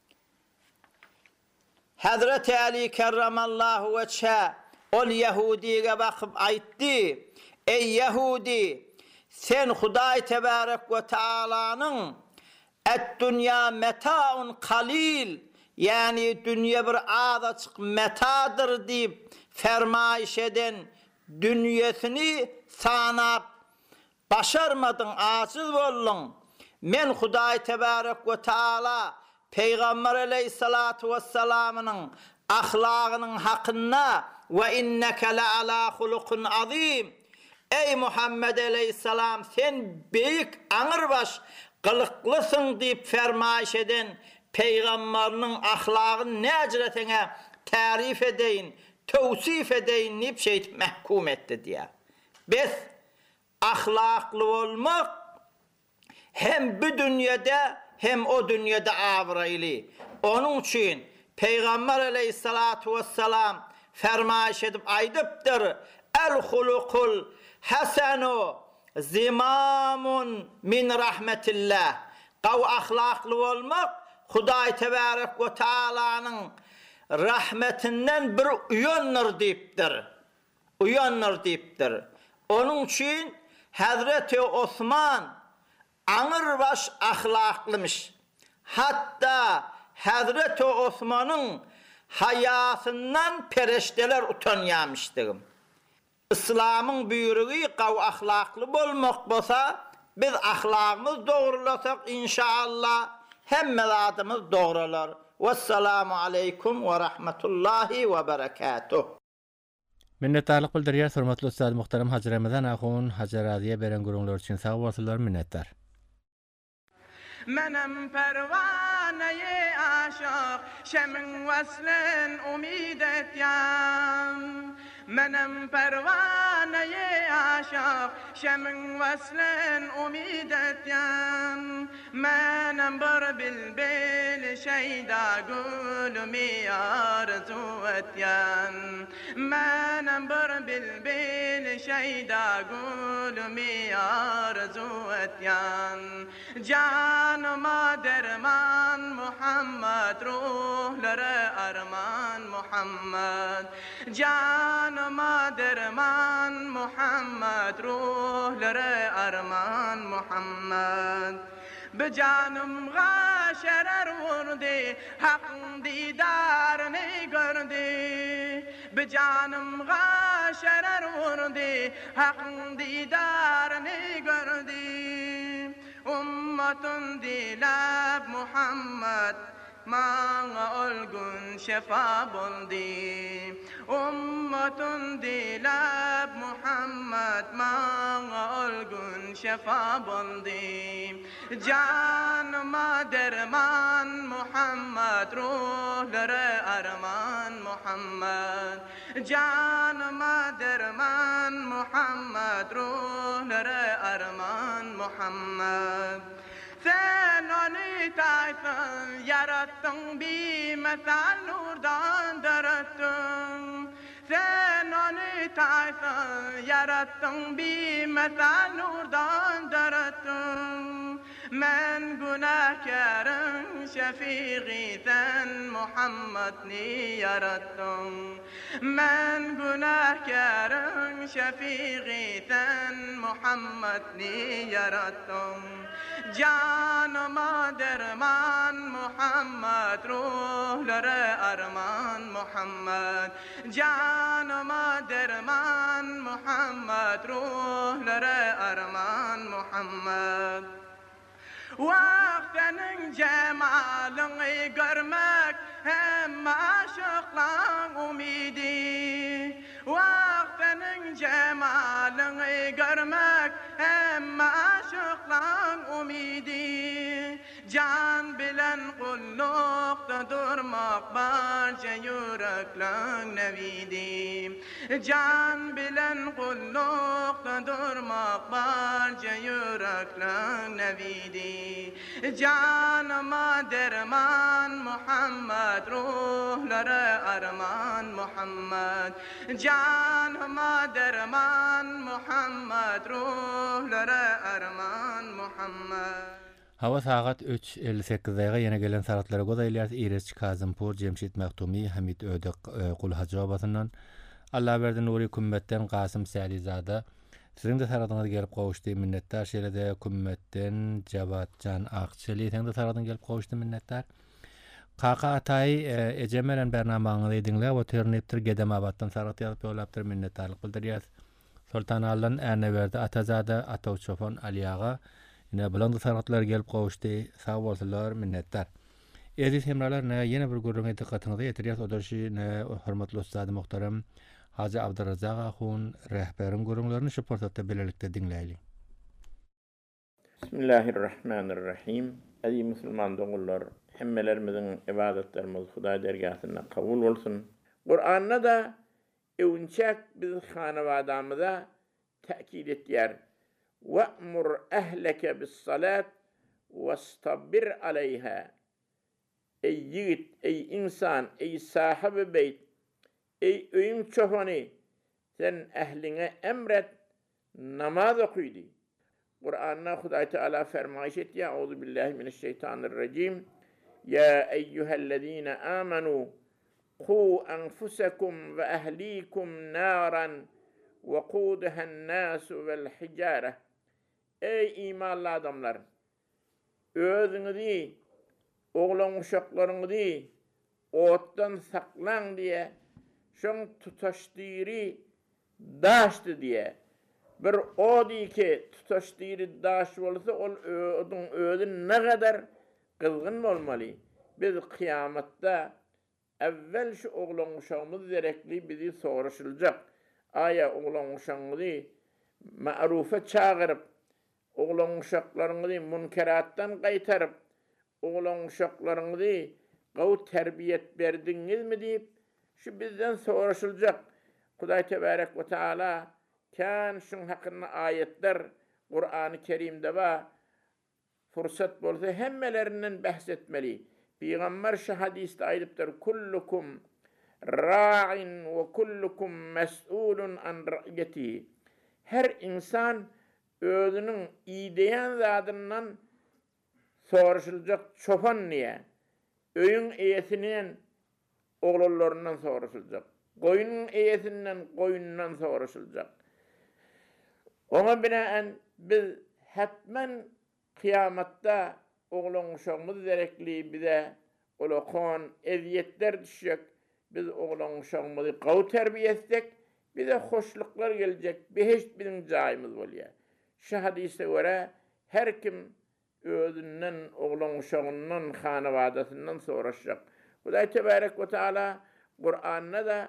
S11: Hazreti Ali kerramallahu veçhâ ol Yahudi'ye bakıp aytti, ey Yahudi, sen Hudaý tebarek ve taalanyň et dünya metaun kalil, yani dünya bir adaçık metadır deyip fermayiş eden dünyasını sanap başarmadın, aciz boldun. Men Hudaý Tebarek ve Taala Peygamber Aleyhissalatu vesselam'ın ahlakının hakkında ve inneke le ala hulukun azim. Ey Muhammed Aleyhisselam, sen büyük anırbaş kılıklısın deyip fermayiş eden Peygamberinin ahlakını ne ecretine tarif edeyin, tevsif edeyin deyip şey mahkum etti diye. Biz ahlaklı olmak hem bu dünyada hem o dünyada avraylı. Onun için Peygamber Aleyhissalatu vesselam fermayiş edip aydıptır. El hulukul hasenu zimamun min rahmetillah. Qav ahlaklı olmak Hudaý Tebarek ve Taala'nın rahmetinden bir uyanır deyiptir. Uyanır deyiptir. Onun için Hazreti Osman anırbaş ahlaklımış. Hatta Hazreti Osman'ın hayatından pereşteler utanyamıştır. İslam'ın buyruğu qav ahlaklı bolmak bolsa, biz ahlakımız doğrulasak inşallah hemme adımız doğrular. Vesselamu aleykum ve rahmetullahi ve berekatuh.
S1: Minnettarlyk bildirýär hormatly ustad muhtaram Haji Ramazan ahun Haji Raziýe beren gurullar üçin sag bolsunlar, minnettar.
S4: Menem pervaneye aşık şemin veslin umid etyan. Menem pervaneye aşık şemin veslin umid etyan. Menem bir bilbil şeyda gülümü arzu etyan. Menem bir bilbil şeyda gülümü arzu etyan. Canıma derman Muhammed, ruhlara arman Muhammed. Canıma derman Muhammed, ruhlara arman Muhammed. Be canımga şerer vurdu, hakkın didarını gördü. Be canımga şerer vurdu, hakkın didarını gördü. Ummatun dilab Muhammed, maňa olgun şefa boldy. Ummatun dilab Muhammed, maňa olgun şefa boldy. Canıma derman Muhammed, ruhlara arman Muhammed. Canıma derman Muhammed, ruhlara arman Muhammed. Sen onu taysın, yarattın, bir mesal nurdan darattın. Sen onu taysın, yarattın, bir mesal nurdan darattın. Men günahkarın şefii, sen Muhammed'ni yarattın. Men günahkarın şefii, sen Muhammed'ni yarattın. Canıma derman Muhammed, ruhlara arman Muhammed. Canıma derman Muhammed, ruhlara arman Muhammed. Vaktenin cemalini görmek hem aşıklan umidi. Vaktenin cemalini görmek hem aşıklan umidi. Can bilen kullukta durmak barca yüreklen nevidi. Can bilen kullukta durmak barca yüreklen nevidi. Canıma derman Muhammed, ruhlara arman Muhammed. Canıma derman Muhammed, ruhlara arman Muhammed.
S1: Hawa sagat üç elli sekiz daýga ýene gelen sagatlara goda ilýas Iris Kazympur, Jemşit Maktumi, Hamid Ödek Kul Hajabasyndan Allah berdi nuri kümmetden Kasım Sälizada. Sizin de saradyňyz gelip gowuşdy, minnettar. Şeýle-de kümmetden Jawatjan Akçeli, sen de saradyň gelip gowuşdy, minnettar. Kaka Atay ejemelen bernamaňyzy dinle we ternepdir Gedemabatdan sarıt ýazyp ýolapdyr minnetdarlyk bildirýär. Sultan Allan äne berdi Atazada Atawçofon Aliýaga ine bulandy sarıtlar gelip gowuşdy. Sag bolsunlar, minnetdar. Eziz hemralar, ne ýene bir görüňe dikkatiňizi ýetirýär. Odarşy ne hormatly ustady muhtaram Hazy Abdurrazzaq ahun rehberin görüňlerini şu portatda bilelikde dinleýäli.
S12: Bismillahirrahmanirrahim. Aziz musulman doňullar, hemmelerimizin ibadetlerimiz Hudaý dergahynda kabul bolsun. Qur'an'da da öwünçek biz hanawadamyza täkid etýär. Wa'mur ahlaka bis-salat wastabir aleyha. Ey yiğit, ey insan, ey sahibi beyt, ey öýüm çofany, sen ehline emret, namaz okuydy. Qur'an'da Hudaý Teala fermaýş etýär. Auzu billahi mineşşeytanirracim. Ya eyyuhellezine amanu qu anfusakum ve ahlikum naran ve qudahan nasu vel hijara. Ey imanlı adamlar, özüňizi, oğlan uşaklaryňyzy otdan saklaň diye, şoň tutaşdyry daşdy diye. Bir odi ki tutaşdyry daş bolsa, ol odun özü ne kadar kızgın bolmaly. Biz kıyamatda evvel şu oğlan uşağımız gerekli bizi soraşyljak. Aya oğlan uşağımızı ma'rufa çağırıp, oğlan uşaklaryňyzy munkeratdan gaýtaryp, oğlan uşaklaryňyzy gaw terbiyet berdiňizmi diýip şu bizden soraşyljak. Hudaý tebarek we taala kan şun hakkında ayetler Kur'an-ı Kerim'de var. Fırsat bolsa hemmelerinden bahsetmeli. Peygamber şu hadiste ayıptır. Kullukum ra'in ve kullukum mes'ulun an ra'yeti. Her insan özünün iyideyen zadından soruşulacak çoban niye? Öyün eyesinden oğullarından soruşulacak. Koyunun eyesinden koyunundan soruşulacak. Ona binaen biz hatmen kıyamatta oğlan uşağımız gerekli bize olakon eziyetler düşecek. Biz oğlan uşağımızı qaw terbiye etsek bize hoşluklar gelecek. Beheşt bizim cayımız oluyor. Şu hadise göre her kim özünden oğlan uşağından hanavadasından soraşacak. Hudaý tebarek ve taala Kur'an'da da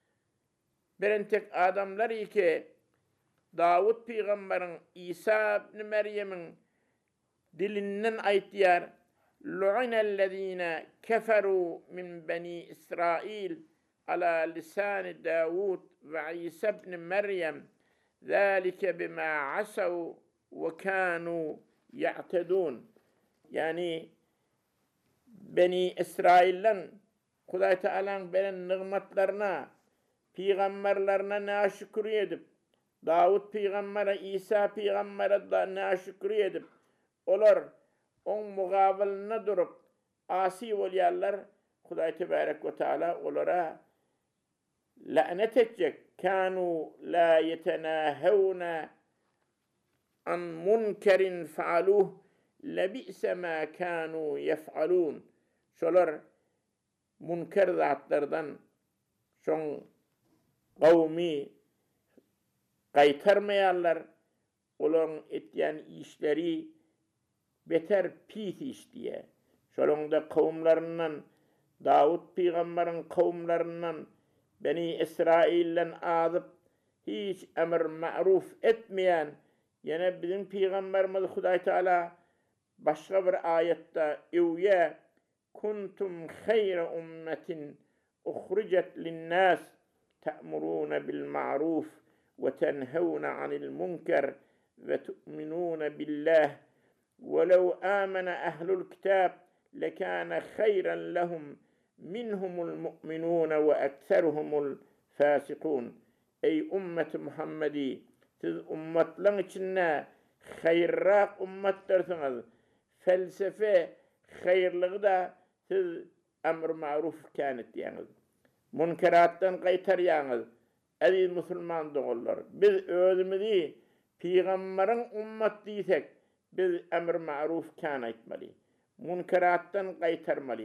S12: biren tek adamlar ki Davud peygamberin İsa ibn Meryem'in dilinden aytýar. Lu'inellezine keferu min bani İsrail ala lisan Davud ve İsa ibn Meryem. Zalike bima asaw ve kanu ya'tedun. Yani Beni İsrail'den Hudaý Teala'nın beren nimetlerine, peygamberlerine naşükür edip, Davud peygambere, İsa peygambere da naşükür edip, olar on mugabiline durup asi bolýarlar. Hudaý tebarek ve taala olara lanet etjek. Kanu la yetenahawna an munkerin faaluh lebi'se ma kanu yef'alun. Şolar munker zatlardan şoň gawmi qaytarmaýarlar. Olaryň etýän işleri beter pis iş diýe. Şolonda kawmlaryndan Davud peýgamberiň kawmlaryndan Beni İsrail'den azyp hiç emir ma'ruf etmeýän ýene bizim peýgamberimiz Hudaý Teala başga bir ayette evye kuntum hayra ummetin ukhrijat lin-nas ta'muruna bil ma'ruf ve tenhawna 'anil munkar ve tu'minuna billah ولو آمن أهل الكتاب لكان خيرا لهم منهم المؤمنون وأكثرهم الفاسقون. Ey ümmet Muhammedi, siz ümmetlerin içinde hayırrak ümmetlersiniz. Felsefe hayırlığı da siz emr ma'ruf kanet diýeniz. Munkerattan qaytarýanyz. Aziz musulman dogallar, biz özümizi peygamberin ümmet diýsek, biz emr ma'ruf kan aýtmaly. Munkerattan qaytarmaly.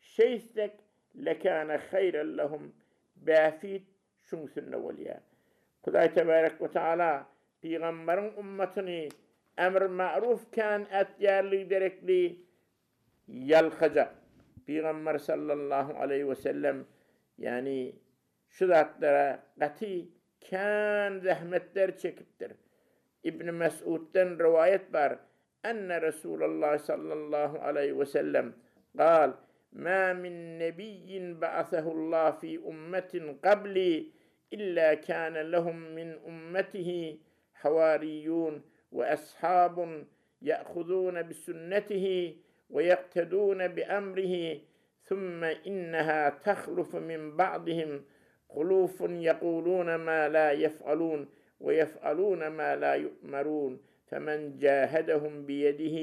S12: şeystek lekâne hayren lehum bâfid şunsunna bolýar. Hudaý tebarek ve taala Peygamberin ummatını emr ma'ruf kan etýärli derekli yalkacak. Peygamber sallallahu aleyhi ve sellem yani şu zatlara gati kan zahmetler çekipdir. İbn Mes'ud'dan rivayet var. Enne Resulullah sallallahu aleyhi ve sellem قال ما من نبي بعثه الله في أمة قبلي إلا كان لهم من أمته حواريون وأصحاب يأخذون بسنته ويقتدون بأمره ثم إنها تخلف من بعضهم خلوف يقولون ما لا يفعلون ويفعلون ما لا يؤمرون فمن جاهدهم بيده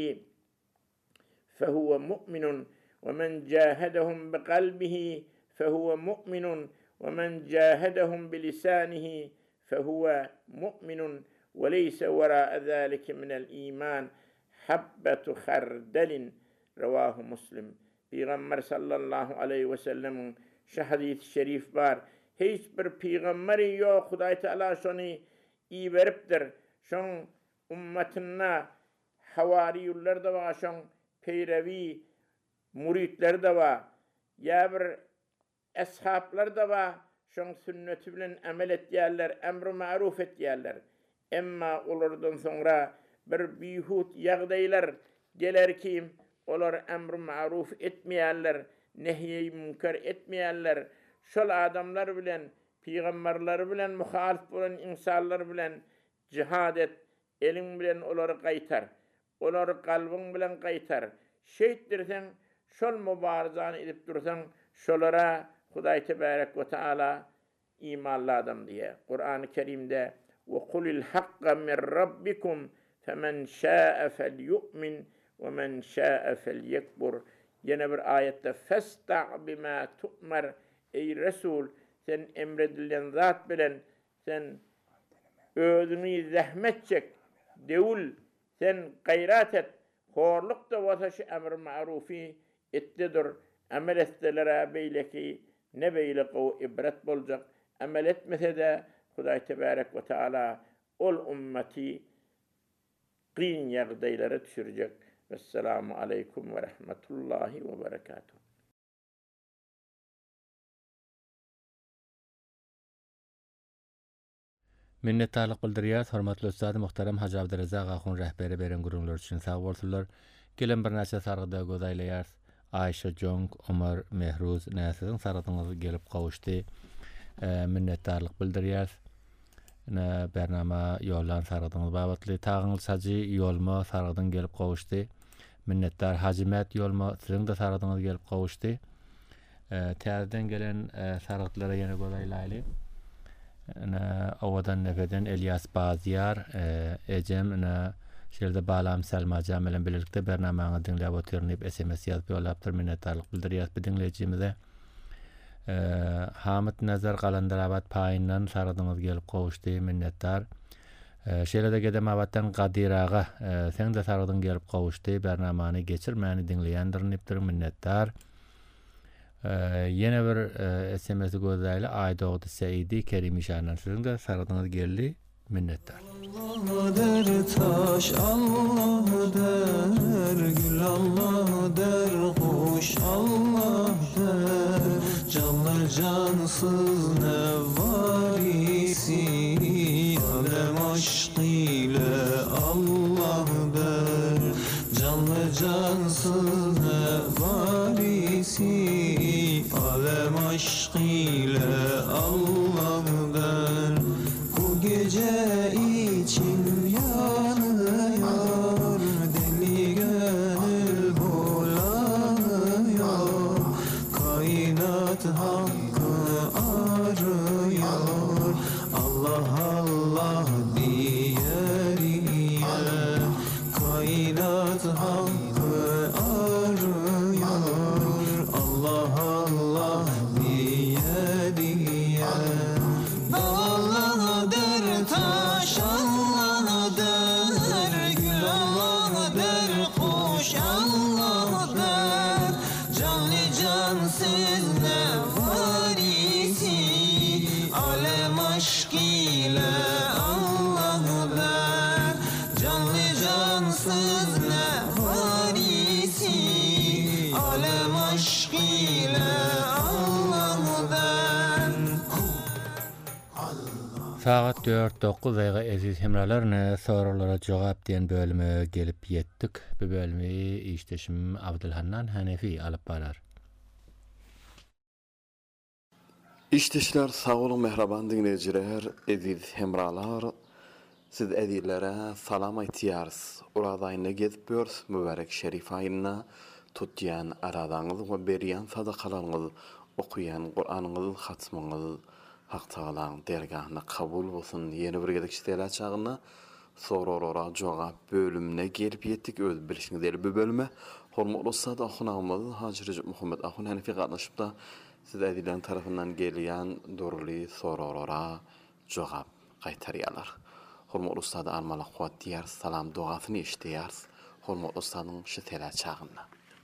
S12: فهو مؤمن ومن جاهدهم بقلبه فهو مؤمن ومن جاهدهم بلسانه فهو مؤمن وليس وراء ذلك من الإيمان حبة خردل رواه مسلم. Peygamber sallallahu aleyhi ve sellem'in şu hadis-i şerif var. Hiçbir peygamberi yok. Hudaý Teala şonu iyi veripdir. Şon ummetine havariyuller de var. Şon peyrevi muritler de var. Ya bir eshablar da var. Şon sünneti bilen amel etýärler, emr-i ma'ruf etýärler. Emma olardan sonra bir bihut ýagdaýlar geler ki olar emr-i ma'ruf etmeýärler, nehy-i münker etmeýärler. Şol adamlar bilen, peygamberler bilen muhalif bolan insanlar bilen cihad et, eliň bilen olary gaýtar. Olary galbyň bilen gaýtar. Şeýit dirsen, şol mübarizany edip dursan, şolara Hudaý tebarek ve taala imanly adam diye. Kur'an-ı Kerim'de ve kulil hakka min rabbikum femen şa'e felyu'min ve men şa'e felyekbur. Yine bir ayette festa' bima tu'mer. Ey Resul, sen emredilen zat bilen sen özünü zahmet çek, devul, sen gayrat et, horluk da vasaşı emr ma'rufi ettidir. Amel ettelere beyleki ne beyleki o ibret bolacak. Amel etmese de Hudaý tebarek ve taala ol ümmeti qiyyin ýagdaýlara düşürecek. Vesselamu aleykum ve rahmetullahi ve berekatuhu.
S1: Minnetdarlyk bildirýär, hormatly ustady muhterem Hacı Abdurrazak Ahun rehberi beren gurullar üçin sag bolsunlar. Gelen bir näçe sargyda gozaýlaýar. Ayşe Jong, Ömer Mehruz näsiň sargyňyzy gelip gawuşdy. E, minnetdarlyk bildirýär. Ne bernama ýollan sargyňyz babatly tagyňyz Hacı ýolma sargydan gelip gawuşdy. Minnetdar Hajimat ýolma siziň de sargyňyz gelip gawuşdy. E, täzeden gelen e, sargylara ýene gozaýlaýly. Ana awadan nefeden Elias Baziyar ejem ana şerde balam Selma Jamelen birlikde bernamaňy dinläp oturnyp S M S ýazyp ýolapdyr. Minnetdarlyk bildirýär dinleýijimize. Hamid Nazar Galandarabat paýyndan sargyňyz gelip gawuşdy. Minnetdar. Şerde gedem awatdan Gadiraga sen de sargyň gelip gawuşdy. Bernamany geçirmäni dinleýändirnipdir. Minnetdar. Yine bir e, S M S gozaýly Aýdogdy Seýdi Kerim işanan siziň de sargyňyz geldi. Minnetdar.
S13: Allah der taş, Allah der gül, Allah der kuş, Allah der canlı cansız ne varisi alem aşk ile Allah der canlı cansız ne varisi alem aşk ile Allah der. Bu gece için yanıyor, deli gönül bulanıyor, kainat hakkı arıyor, Allah Allah diyer ya, kainat hakkı arıyor, Allah Allah diyer ya. Allah der taş, Allah der gül, Allah der kuş, Allah der canlı can ne varisi, alem aşk ile Allah'ı ver. Canlı cansız ne varisi, alem aşk ile Allah'ı ver.
S1: Saat dört dokuz ayga eziz hemralarına sorulara cevap diyen bölüme gelip yettik. Bu bölümü işteşim Abdülhannan Hanefi alıp barar.
S14: İşteşler sağ olun mehraban dinleyiciler, eziz hemralar. Siz edillere salam aytiyarız. Urad ayına gezip börs, mübarek şerif ayına tutyan aradanız ve beriyan sadakalarınız, okuyan Kur'anınız, hatmınız, Hak Tağalan dergahına kabul olsun. Yeni bir gedik işteyler çağına sororora cevap bölümüne gelip yettik. Öz bilişiniz eli bu bölüme. Hormatlı Ustad Ahun Ahmad, Hacı Recep Muhammed Ahun Hanefi katlaşıp da siz edilen tarafından gelen doğrulu sororora cevap kaytarıyalar. Hormatlı Ustad Armala Kuvat diyar, salam duasını işteyar. Hormatlı Ustad'ın şiteler çağına.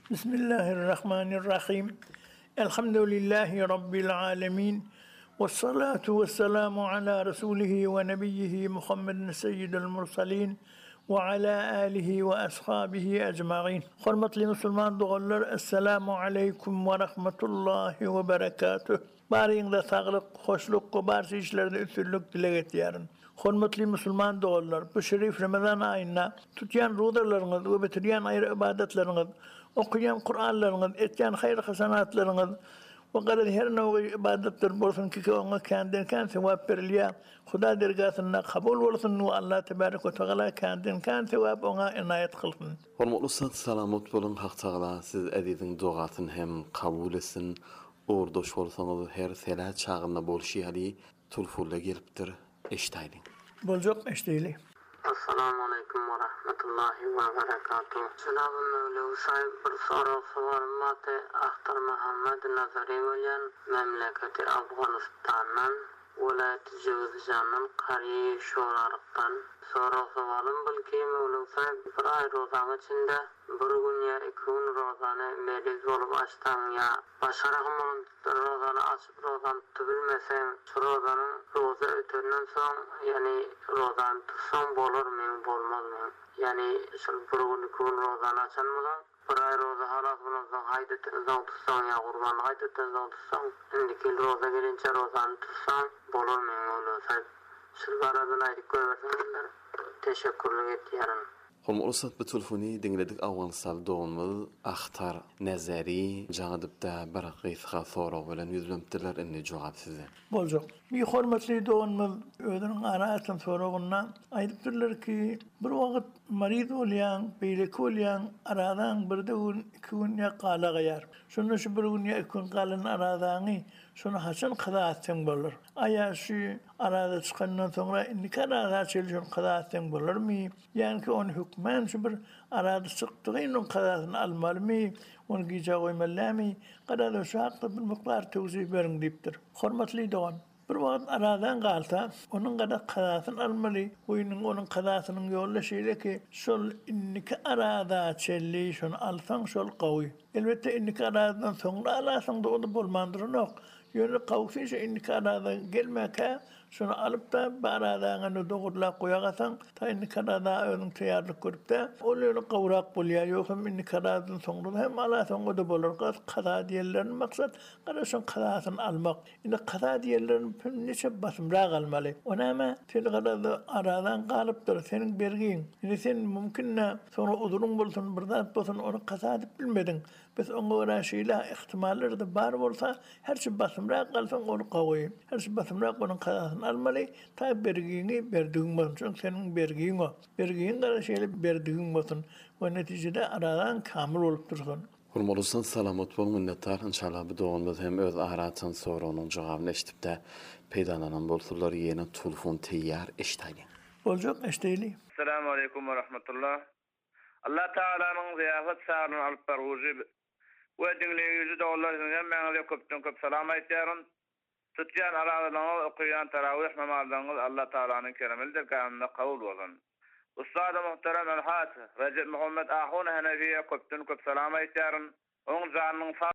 S15: Bismillahirrahmanirrahim. Elhamdülillahi Rabbil alemin. والصلاة والسلام على رسوله ونبيه محمد سيد المرسلين وعلى آله وأصحابه أجمعين. Hormatly Müslüman doğullar, Esselamu Aleyküm ve Rahmetullahi ve Berekatuh. Bariyinde sağlık, hoşluk ve barşı işlerde üstünlük dile getiriyorum. Hormatly Müslüman doğullar, bu şerif Ramazan ayına tutyan rudalarınız ve bitiriyen ayrı ibadetleriniz, okuyan Kur'anlarınız, etken hayır hasanatlarınız, وقال her نوع ibadetler bolsun ki ona kendinden kan sevap veriliyor. Huda dergasına kabul olsun ve Allah tebarek ve teala kendinden kan sevap ona inayet kılsın.
S14: Hormatly Ustad, salamat bolun. Hak Tağala siz edidin duatyn hem kabul etsin. Ordoş bolsaňyz her sela çağında bolşýaly tulfulla gelipdir. Eştaýdyň.
S15: Boljak eşdeýli.
S16: Assalamu alaikum wa rahmatullahi wa barakatuh. Cenab-ı Mevla sahip bir soru sorulmadı. Ahtar Muhammed Nazari olan memleketi Afganistan'dan Velayet Cevizcan'ın Kariye Şorarık'tan soru soralım. Bilki Mevla sahip bir ay rozan içinde bir gün ya iki gün rozanı meliz olup açtan ya başarağım onun rozanı açıp rozanı tübilmesen şu rozanın roza ötüründen son yani rozanı tutsan bolur muyum bolmaz mıyım? Yani şu bir gün iki gün rozanı açan mıdan? Bir ay roza halas bundan haydetten zan tutsan ya kurban haydetten zan tutsan indiki roza gelince rozanı tutsan bolur muyum oğlu sahip? Şu baradan aydık koyversinler. Teşekkürler etti yarın.
S14: Hormatly Ustad, bu telefony dinledik Awganstal doğumyz Ahtar Nazari jaňydypda bir gysga soraw bilen yüzlendirler indi jogap size.
S15: Boljak. Bir hormatly doğumyz ödüniň araýan sorawyna aýdypdyrlar ki bir wagt maryz bolýan, beýleki bolýan aradan birde gün iki gün ya qala gaýar. Şonu şu bir gün ya iki gün qalan aradaňy şonu haçan qada etsen bolar. Aýa şu arada çykandan soňra indi arada çelýän qada etsen bolarmy? Yani ki onu hükmen şu bir arada çykdygyň onu qadasyny almalymy? Onu giýe goýmalymy? Qada şu hakda bir miktar tewzih beriň diýipdir. Hormatly doğan. Bir wagt aradan galsa, onun qada qadasyny almaly. Oýunyň onun qadasynyň ýollaşy ki, şol inniki arada çelli şonu alsaň şol gawy. Elbetde inniki aradan soňra alasaň da onu bolmandyrynok. Ýöne gawsy inniki aradan gelmäke şunu alıp da baradaňyny dogurla goýagasaň, ta inniki arada özüň täýärlik görüp de, ol ýöne gawrak bolýar, ýok-da inniki aradan soňra hem alasaň o da bolar. Qada diýerlerin maksat garaşyň qadasyny almak. Indi qada diýerlerin neçe basymrak almaly. Onama sen qada aradan galypdyr, seniň bergiň. Indi sen mümkinne sonra uzun bolsun, bir zat bolsun, onu qada diýip bilmediň. Biz oňa göre şeýle ihtimalleri de bar bolsa, her şey basymrak galsaň onu gawy. Her şey basymrak onun qadasyny almaly. Ta bergiňi berdiň bolsun, seniň bergiň o. Bergiň gara şeýle berdiň bolsun. Bu netijede aradan kamil bolup dursun.
S14: Hormatly Ustad, salamat bol, minnettar. İnşallah bu doğumyz hem öz ahratan sorawynyň jogabyny eşitip de peýdalanan bolsalar ýene telefon teýýär eşitaýyn.
S15: Boljak eşdeýli.
S17: Assalamu alaikum wa rahmatullah. Allah Ta'ala'nın ziyafet sağlığını alıp barğucu ve dinleyici doğrularının hemen köptün köp selam aytýaryn. Tutyan aralarını okuyan tarawih namazlarını Allah Ta'ala'nın keremelidir kanununa kabul bolsun. Ustad-ı muhterem el-Hacı Recep Muhammed Ahun Hanefi'ye köptün köp selam aytýaryn. Oň janynyň sag,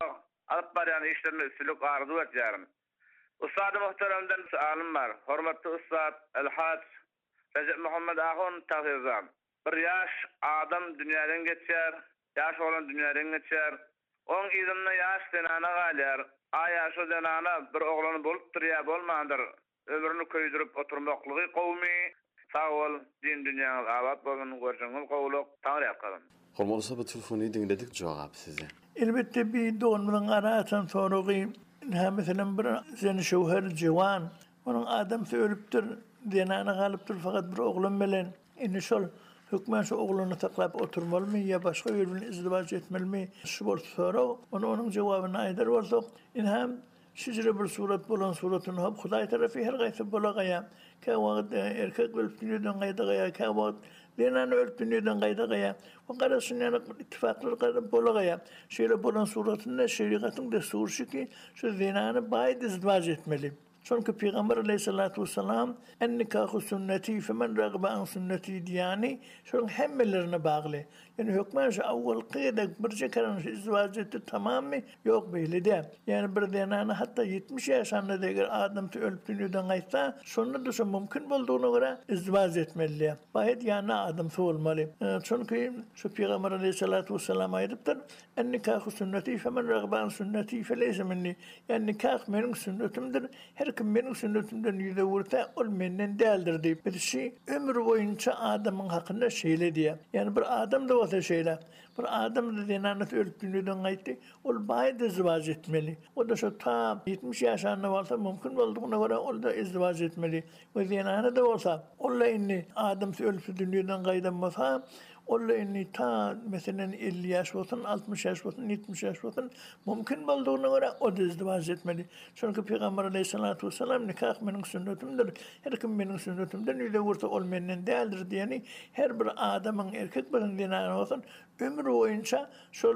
S17: alıp baryan işlerini üstülük arzu etýärim. Ustad muhteremden sualım var. Hormatly Ustad El-Hac Recep Muhammed Ahun Tahizam. Bir yaş adam dünýäden geçýär, yaş olan dünýäden geçýär. On izinde yaş denana galýar. Aya şu denana bir oglany bolup durýar bolmandyr. Ömrüni köýdürüp oturmaklygy gowmy. Sağ ol, din dünýäňiz abad bolsun, görüşüňiz gowluk, taňryap kalın.
S14: Hormatly bu telefony dinledik jogap size.
S15: Elbette bir doğumdan aratan soruğu ha mesela bir seni şöhür civan onun adam ölüptür denana galypdyr fakat bir oğlum bilen indi şol hükmen şu oğlunu taklap oturmalı mı ya başka bir bilen izdivaç etmeli mi şu bol soru onu onun cevabını aydır bolsak in hem şicre bir surat bolan suratını hep Hudaý tarapy her gaýsy bolagaya ka wagt erkek ölüp dünýeden gaýdagaya ka wagt Lenan ölüp dünýeden gaýdagaya o garaşyny ittifaklar garap bolagaya şeýle bolan suratynda şeriatyň desturşy ki şu zinany baýdy izdivaç etmeli. Çünkü Peygamber aleyhissalatu vesselam en nikahu sünneti femen ragba an sünneti diyani şunun hemmelerine bağlı. Yani hükmen şu avval kıyıda bir çekaran izdivaç etti tamamı yok böyle de. Yani bir denanı hatta yetmiş yaşında da adam ölüp dünyadan kaysa sonra da şu mümkün olduğuna göre izdivaç etmeli. Bayet yani adamsı olmalı. Çünkü şu Peygamber aleyhissalatu vesselam ayırıptır. En nikahu sünneti femen ragba an sünneti feleyse minni. Yani nikah benim sünnetimdir. Her kim benim sünnetimden yüze vursa ol menden değildir deyip bir şey ömür boyunca adamın hakkında şeyle diye. Yani bir adam da olsa şeyle. Bir adam da denanet ölüp dünyadan kayıttı. Ol bayda izdivaç etmeli. O da şu ta yetmiş yaşında olsa mümkün olduğuna göre ol da izdivaç etmeli. Ve denanet de olsa olla inni adam ölüp dünyadan kaydanmasa olla inni ta mesela elli yaş olsun, altmış yaş olsun, yetmiş yaş olsun mümkün olduğuna göre o da izdivaç etmeli. Çünkü Peygamber aleyhissalatu vesselam nikah benim sünnetimdir. Her kim benim sünnetimden yüze vursa ol menden değildir diyeni her bir adamın erkek bir dinanı olsun ömür boyunca şu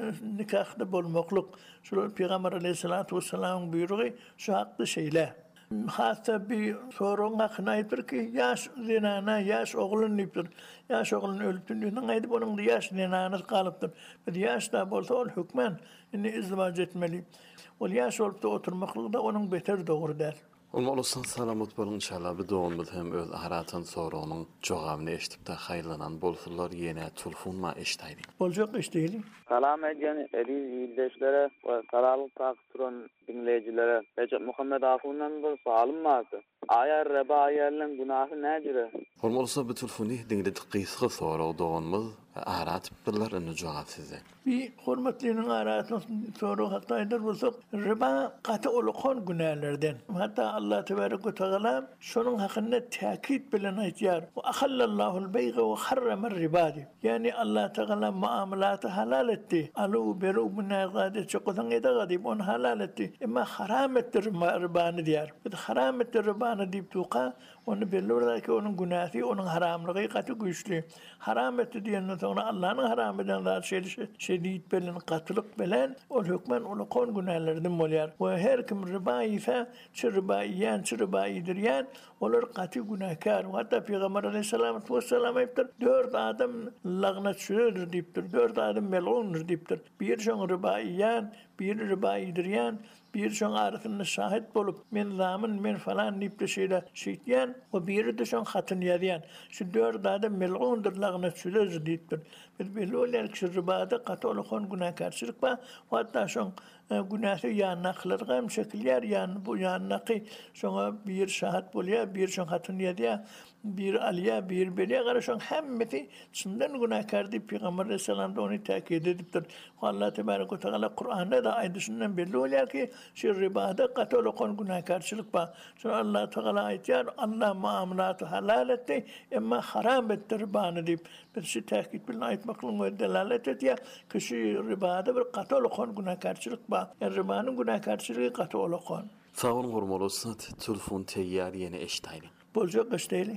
S15: nikahda bolmakluk. Şu Peygamber aleyhissalatu vesselam'ın buyruğu şu haklı şeyler. Hatta bir sorun hakkında ayıptır ki yaş zinana, yaş oğlun ayıptır. Yaş oğlun ölüp dünyanın ayıp onun da yaş zinanı kalıptır. Bir yaş da bolsa ol hükmen izdivaç etmeli. Ol yaş olup da oturmaklığı da onun beter doğru der.
S14: Olmalısan salamat bolun inşallah bir doğumuz hem öz aharatan soruğunun cevabını eşitip de haylanan bolsular yine tulfunma eşitaydı.
S15: Bolcak eşitaydı.
S2: Salam edýän ediz ýyldaşlara we kanaly takip turan dinleýijilere Recep Muhammed Ahundan bir sualym bar. Aýar reba aýarlaryň gunahy nädir?
S14: Olmalısa bir tulfuni dinledik kysga soruq doğumuz aharat birlerini cevap size.
S15: Bir hormatlinin aratın soru haktaydır bolsak riba katı olukon günahlardan. Hatta Allah tebarek ve teala şunun hakkında takit bilen aytýar. Ve ahallallahu beyga ve harrama riba. Yani Allah teala muamelatı halal etti. Alu beru bunagadet çokutan edagadi on halal etti. Ama haram etti ribanı diýär. Bir haram etti ribanı deyip tuqa onu belli ki onun günahı onun haramlığı katı güçlü. Haram etti diýenden sonra Allah'ın haram eden zat şey şedid bilen katılık bilen o hükmen onu kon günahlardan bolýar. Ve her kim riba ise riba yiyen, riba yediryen olur katı günahkar. Hatta Peygamber aleyhissalatu vesselam ayıptır. Dört adam lağnat şöyledir deyiptir. Dört adam melundur deyiptir. Bir şon riba yiyen, bir riba yediryen, bir şon arasında şahit bolup men zamın men falan deyip şeyle şeytyen o biri de şon hatın yediyen. Şu dört adam melundur lağnat şöyledir deyiptir. Bir belli olan ki ribada katolukon günahkarçılık var. Hatta şon günahı yanaklar hem şekiller yan bu yanakı şona bir şahit bolya bir şon hatın yediye bir aliye bir beliye karışan hemmeti çından günahkar deyip Peygamber aleyhisselam da onu takip ediptir. Allah tebarek ve teala Kur'an'da da aydısından belli oluyor ki şu ribada katolukon günahkarçılık var. Sonra Allah teala ayetler Allah muamelatı halal etti ama haram etti ribanı deyip bir şey takip bilin ayetmaklığı ve delalet ediyor ki şu ribada bir katolukon günahkarçılık var. Yani ribanın günahkarçılığı katolukon.
S14: Sağ olun hormolu sat telefon teyyar yeni eşitaylı.
S15: Bolcak eşitaylı.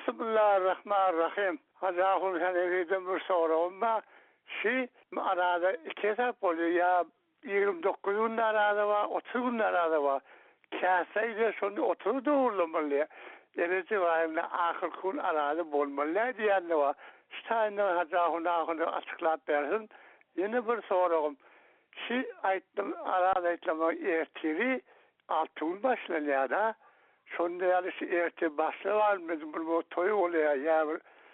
S18: Bismillahirrahmanirrahim. Hazahul Hanefi'den bir sorum var. Şey arada iki hesap oluyor ya yirmi dokuz gün arada var, otuz gün arada var. Kâseyle sonra otuz doğrulamalı. Yani civarında ahir gün arada bulmalı diyen de var. Steiner Hazahul Hanefi'den açıklayıp versin. Yeni bir sorum. Şi aytdım arada aytlama ertiri altın başlanıyor da. Sonunda yani şi erti başlar bizim bu toy oluyor ya.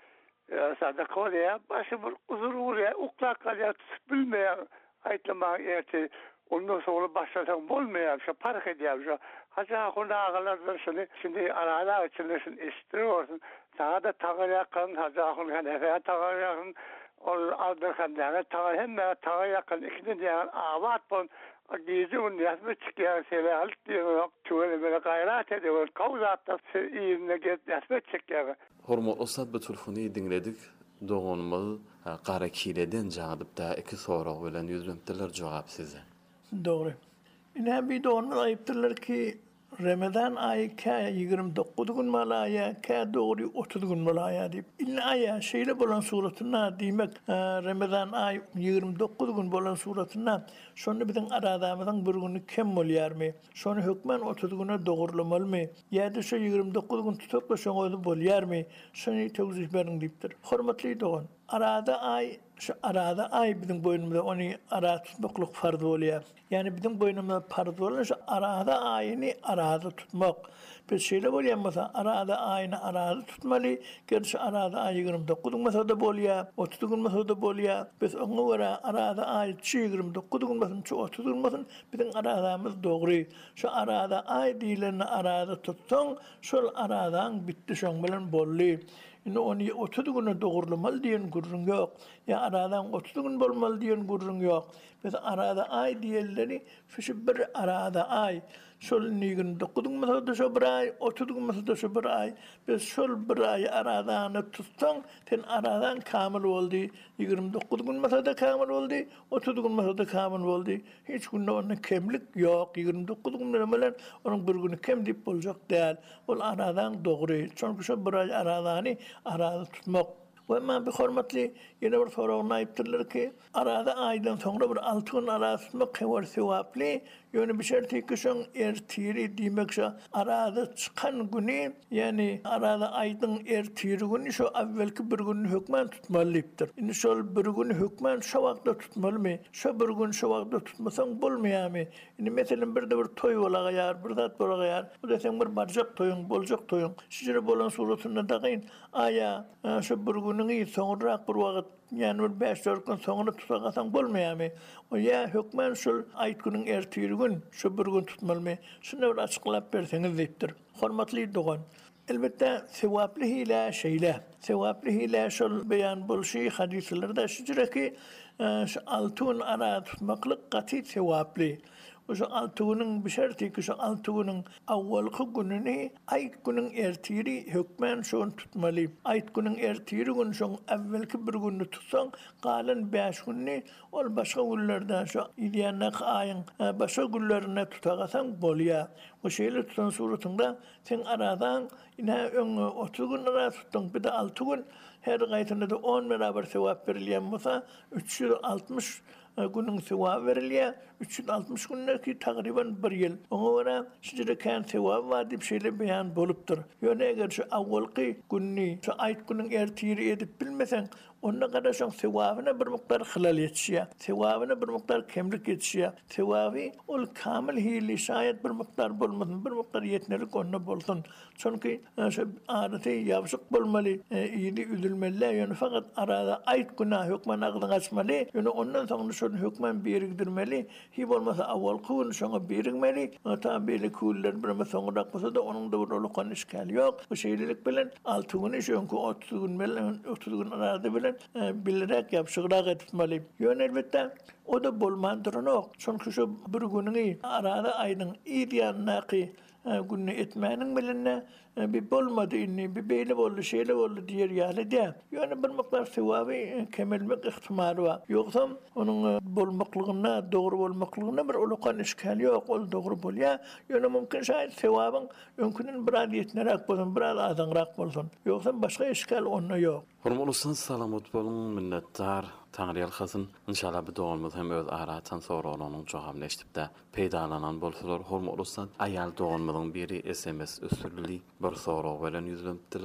S18: Sadaka oluyor. Başı bir uzun oluyor. Uklak kalıyor. Bilmeyen aytlama erti. Ondan sonra başlasan bolmayan şu park ediyor şu. Haca konu ağalardan şimdi şimdi arada içindesin istiyorsun. Daha da tağıyakan haca konu hedefe tağıyakan ol aldıkan da tağıyan da tağıyakan ikini diyen avat bon gizi un yazmış çıkıyor sele alt diyor. Şöyle böyle gayret ediyor. Kavzatta iyine get yazmış çıkıyor.
S14: Hormatly Ustad, bu telefonu dinledik. Doğanmalı Qarakileden jağıp da iki soru bilen yüzüntüler cevap size.
S15: Doğru. Yine bir de onlar ayıptırlar ki Ramazan ayı kaya yigirmi dokuz gün malaya, kaya doğru otuz gün malaya deyip. İlla aya şeyle bolan suratına demek Ramazan ay yigirmi dokuz gün bolan suratına sonra bizim aradamızdan bir günü kem olyar mı? Sonra hükmen otuz güne doğrulamalı mı? Ya da şu yigirmi dokuz gün tutup da sonra bolyar mı? Sonra tevzih verin deyiptir. Hormatly doğan. Arada ay şu arada ay bizim boynumuzda onu ara tutmakluk farz oluyor. Yani bizim boynumuzda farz oluyor şu arada ayını arada tutmak. Bir şeyle oluyor mesela arada ayını arada tutmalı. Gerçi arada ay yigirmi dokuz gün mesela oluyor. otuz gün mesela oluyor. Biz ona göre arada ay yigirmi dokuz gün mesela otuz gün mesela bizim aradamız doğru. Şu arada ay dilerini arada tutsan şu aradan bitti şun bilen bollu. Indi onu otuz güne doğrulamalı diyen gurrun yok. Ya aradan otuz gün bolmalı diyen gurrun yok. Biz arada ay diyenleri şu bir arada ay. Şol yigirmi dokuz gün mesela şu bir ay, otuz gün mesela şu bir ay. Biz şol bir ay aradan tutsan, sen aradan kamil oldu. yigirmi dokuz gün mesela da kamil oldu, otuz gün mesela da kamil oldu. Hiç günde onun kemlik yok. yigirmi dokuz gün mesela onun bir günü kem deyip olacak değil. Ol aradan doğru. Çünkü şu bir ay aradanı arada tutmak. Ve ben bir hormatli yine bir soruna ayıptırlar ki arada aydan sonra bir altı gün arada tutmak var sevaplı. Yani bir şerti kışın ertiri demek şu arada çıkan günü yani arada aydın ertiri günü şu evvelki bir günü hükmen tutmalıdır. Yani şu bir günü hükmen şu vakti tutmalı mı? Şu bir gün şu vakti tutmasan bulmuyor mu? Yani mesela bir de bir toy olağa yar, bir de olağa yar. Bu da sen bir barcak toyun, bolcak toyun. Şişire bolan suratında dağın aya şu bir günün sonra bir vakit yani bir beş dört gün sonra tutakasan bulmuyor mu? O ya hükmen şu ayet günün ertiri gün şu bir gün tutmalı mı? Şunu bir açıklayıp verseniz deyiptir. Hormatly doğan. Elbette sevaplı hile şeyle. Sevaplı hile şu beyan buluşu hadislerde şucura ki şu altın ara tutmaklık katı sevaplı. Şu altının bir şerti ki şu altının avvalki gününü ayet günün ertiri hükmen şun tutmalı. Ayet günün ertiri gün şun evvelki bir günü tutsan kalan beş günü ol başka günlerden şu idiyanak ayın başka günlerine tutagasan bolya. O şeyle tutan suratında sen aradan yine otuz gün arada tutun bir de altı gün her gayetinde de on beraber sevap verilen mesela üç yüz altmış günün sevabı veriliyor. üç yüz altmış günler ki takriben bir yıl. Ona göre şişire kan sevabı var deyip şeyle beyan boluptur. Yani eğer şu avvalki günni, şu ayet günün ertiri edip bilmesen onunla kadar şu sevabına bir miktar hilal yetişiyor. Sevabına bir miktar kemlik yetişiyor. Sevabı ol kamil hili şayet bir miktar bulmasın. Bir miktar yetnelik onunla bulsun. Çünkü şu adeti yavşık bulmalı, iyiliği üzülmeli. Yani fakat arada ayet günah hükmen ağzını açmalı. Yani ondan sonra şunu hükmen biriktirmeli. Hiç olmasa avval kuvun şuna birikmeli. Hatta böyle kuller bir sonra bakmasa da onun da burada kan işgali yok. Bu şeylilik bilen altı gün iş önkü otuz gün bilen otuz gün arada bilen bilerek yapışıklığa etmeli. Yani elbette o da bulmandır yok. Çünkü şu bir günün arada ayının iyi diyanına ki günü etmenin bilinne bir bolmadı inni bir beyle bollu şeyle bollu diğer yâle de yani bir miktar sevabı kemelmek ihtimali var. Yoksa onun bolmaklığına doğru bolmaklığına bir ulukan işgali yok. O doğru bol ya. Yani mümkün şayet sevabın önkünün biraz yetnerek bolsun, biraz azınrak bolsun. Yoksa başka işgal onunla yok.
S14: Hormatly salamat bolun, minnettar. Tanrı alxasın. İnşallah bu doğumuz hem öz aratan sonra onun cevabını eşitip de peydalanan bolsalar. Hormatly ayal doğumuzun biri S M S ösürlü bir soru bilen yüzlendiler.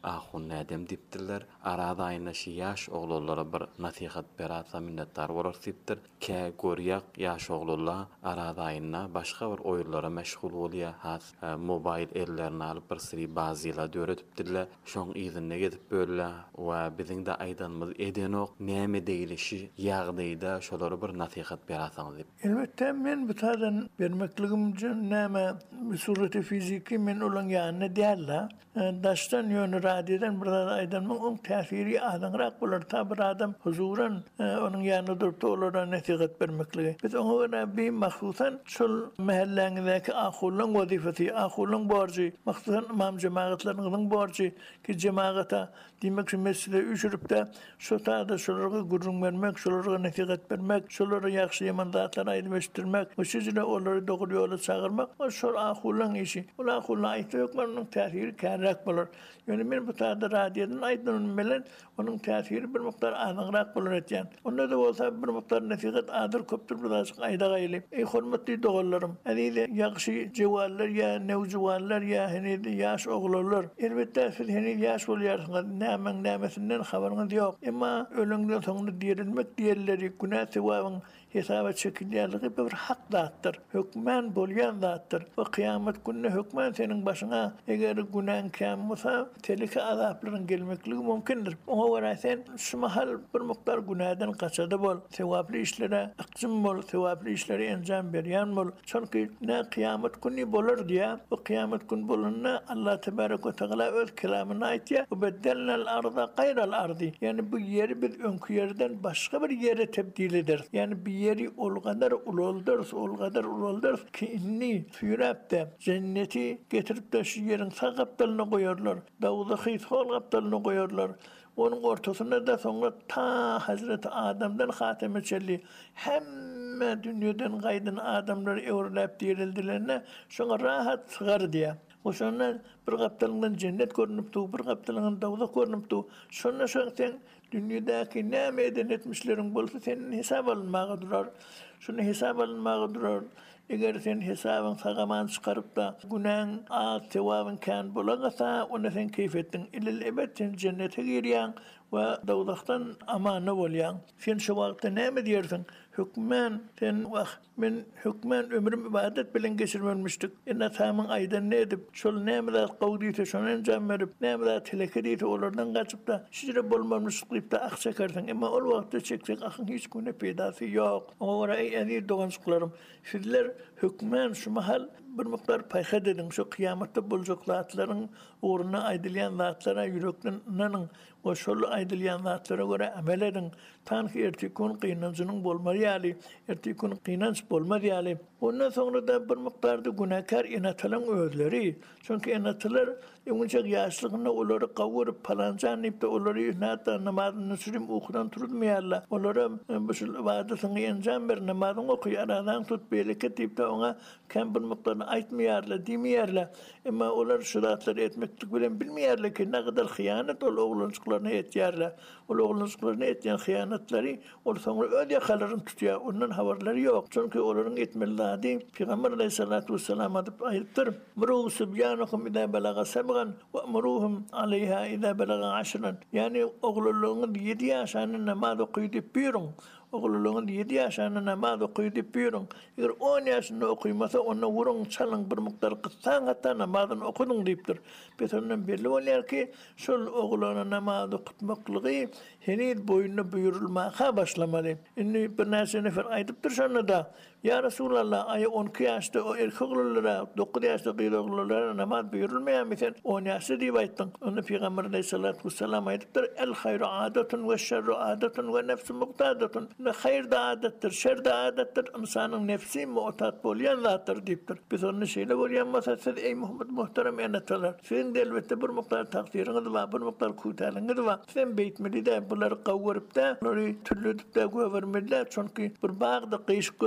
S14: ahun nädem dipdirler. Arada ayna şi ýaş oglanlara bir nasihat berasa minnetdar bolar dipdir. Kä gorýak ýaş oglanlar arada ayna başga bir oýunlara meşgul bolýar. Has mobil ellerini alyp bir siri bazyla döretipdirler. Şoň izinne gedip böller we biziň de aýdanmyz edenok näme diýilişi ýagdaýda şolary bir nasihat berasaňyz dip.
S15: Elbette men bu tadan bermekligim üçin näme surati fiziki men olan ýanyna dälla. Daştan ýöne radiodan bir aýdanmyň oň täsiri adaňrak bolar. Ta bir adam huzuran onuň ýanyna durup olara nasihat bermekligi. Biz oňa bir mahsusan şol mahalläňizdäki ahullyň wazifasy, ahullyň borjy, mahsusan imam jemaatlarynyň borjy ki jemaata diýmek mesele üçüripde şu taada şolara gurrun bermek, şolara nasihat bermek, şolara ýaxşy ýaman zatlara aýdymyşdyrmak, o şeýle olary dogry ýola çagyrmak, o şol ahullyň işi. Ol ahullyň aýtýak onuň täsiri kärrak bolar. Ýöne men bu taada radiodan aýdanyň bilen onuň täsiri bir mukdar aňyrak bolar etýän. Onda da bolsa bir mukdar nasihat adyr köpdir bir aşyk aýda gaýly. Ey hormatly dogallarym, ädile ýaxşy jewallar ýa newjuwanlar ýa henidi ýaş oglanlar. Elbetde siz henidi ýaş bolýarsyňyz, näme nämesinden habaryňyz ýok. Emma ölüňden soňra dirilmek diýerleri günä sewabyň hesaba çekilýärligi bir hak zatdyr. Hökmen bolýan zatdyr. We kıyamet gününe hökmen seniň başyna eger günäň käm bolsa, teliki azaplaryň gelmekligi mümkindir. Oňa görä sen şu mahal bir mukdar günäden gaçada bol, sewaply işlere aqsym bol, sewaply işleri enjam berýän bol. Çünki ne kıyamet günü bolar diýä, o kıyamet gün bolanda Allah tebarek we taala öz kelamyny aýtýar. "Bedelnal arda gaýral ardi." Yani bu ýeri biz öňkü ýerden başga bir ýere tebdil eder. Yani bir yeri olgadar uloldur, olgadar uloldur ki inni süýräpde cenneti getirip de şu yerin sağ gapdalyna goýarlar. Dawuda hyt hol gapdalyna goýarlar. Onun ortasında da sonra ta Hazreti Adam'dan Hateme çelli hemme dünýeden gaýdyn adamlar öwrläp dirildilerine şoňa rahat sygar diýär. Oşondan bir gapdalyňdan cennet görnüpdi, bir gapdalyňdan dawda görnüpdi. Şonda şoň dünýädäki näme eden etmişleriň bolsa senin hesap alınmagy durar. Şunu hesap alınmagy durar. Eger sen hesabyň sagaman çykaryp da günäň az sewabyň kän bolagasa, onda sen keýfetdiň ilil ebed sen jennete girýän we dawlakdan amana bolýan. Sen şu wagtda näme diýersiň? Hükmen sen wagt men hükmen ömrüm ibadet bilen geçirmemişdik. Ene tamam aýdan ne edip şol näme gowdyýsa şonu enjam berip näme teleke diýse olardan gaçyp da şire bolmamışlyk diýip de akça çekerdiň. Emma ol wagtda çeksek ahyň hiç güne peýdasy ýok. Oňa ey edi dogançyklarym, sizler hükmen şu mahal bir mukdar paýha dedin, şu kıyamatda boljak zatlaryň uğruna aýdylýan zatlara ýürekden o şol aýdylýan zatlara görä amel edin. Tanki ertikun qynançynyň bolmaýaly, ertikun qynanç bolmaýaly. Ondan soňra da bir mukdarda günäkär enatylaryň özleri. Çünki enatlar öňçe ýaşlygyna olary gawuryp palanjan diýip de olary näta namazyny sürim okudan turmaýarlar. Olary bu şol ibadatyny enjam ber, namazyny okuýar, aradan tut beleket diýip de oňa käm bir mukdarda aýtmaýarlar, diýmeýärler. Emma olar şu zatlary etmeklik bilen bilmeýärler ki ne kadar hıyanet ol oğlançyklaryna etýärler. Ol oğlançyklaryna etýän hıyanetlary ol soňra öz ýakalaryny tutýar. Ondan habarlary ýok. Çünki olaryň etmeliligi Peygamber aleyhissalatu vesselam adyp aýdypdyr. "Muru subyanukum ida balaga sabgan wa amruhum alayha ida balaga ashran." Yani oğlanlygyň ýedi ýaşany namaz okuýdy buyurun. Oğlanlygyň ýedi ýaşany namaz okuýdy buyurun. Eger on ýaşynda okuýmasa onda wurun çalyň bir mukdar kyssan hatda namazyny okudyň diýipdir. Betondan belli bolýar ki şol oğlana namaz okutmaklygy henid boýuna buyurulmaga başlamaly. Indi bir näseni fer aýdypdyr şonda. Ya Resulallah, ay on iki ýaşda o erkek oglanlara, dokuz ýaşda gyýly oglanlara namaz buyurulmaýan sen on ýaşda diýip aýtdyň. Onda Peygamber aleyhissalatu vesselam aýdypdyr: "El hayru adatun we şerru adatun we nefsu muqtadatun." Ne hayr da adatdır, şer da adatdır. İnsanyň nefsi mutat bolýan zatdyr diýipdir. Biz onu şeýle bolýan bolsa ey Muhammed muhterem enatalar, sen de elbette bir mukdar takdiriňiz we bir mukdar kuýtalyňyz we sen beýtmeli de bular gawryp da, bular türlüdip de göwermeli, çünki bir bagda gyşyk göweren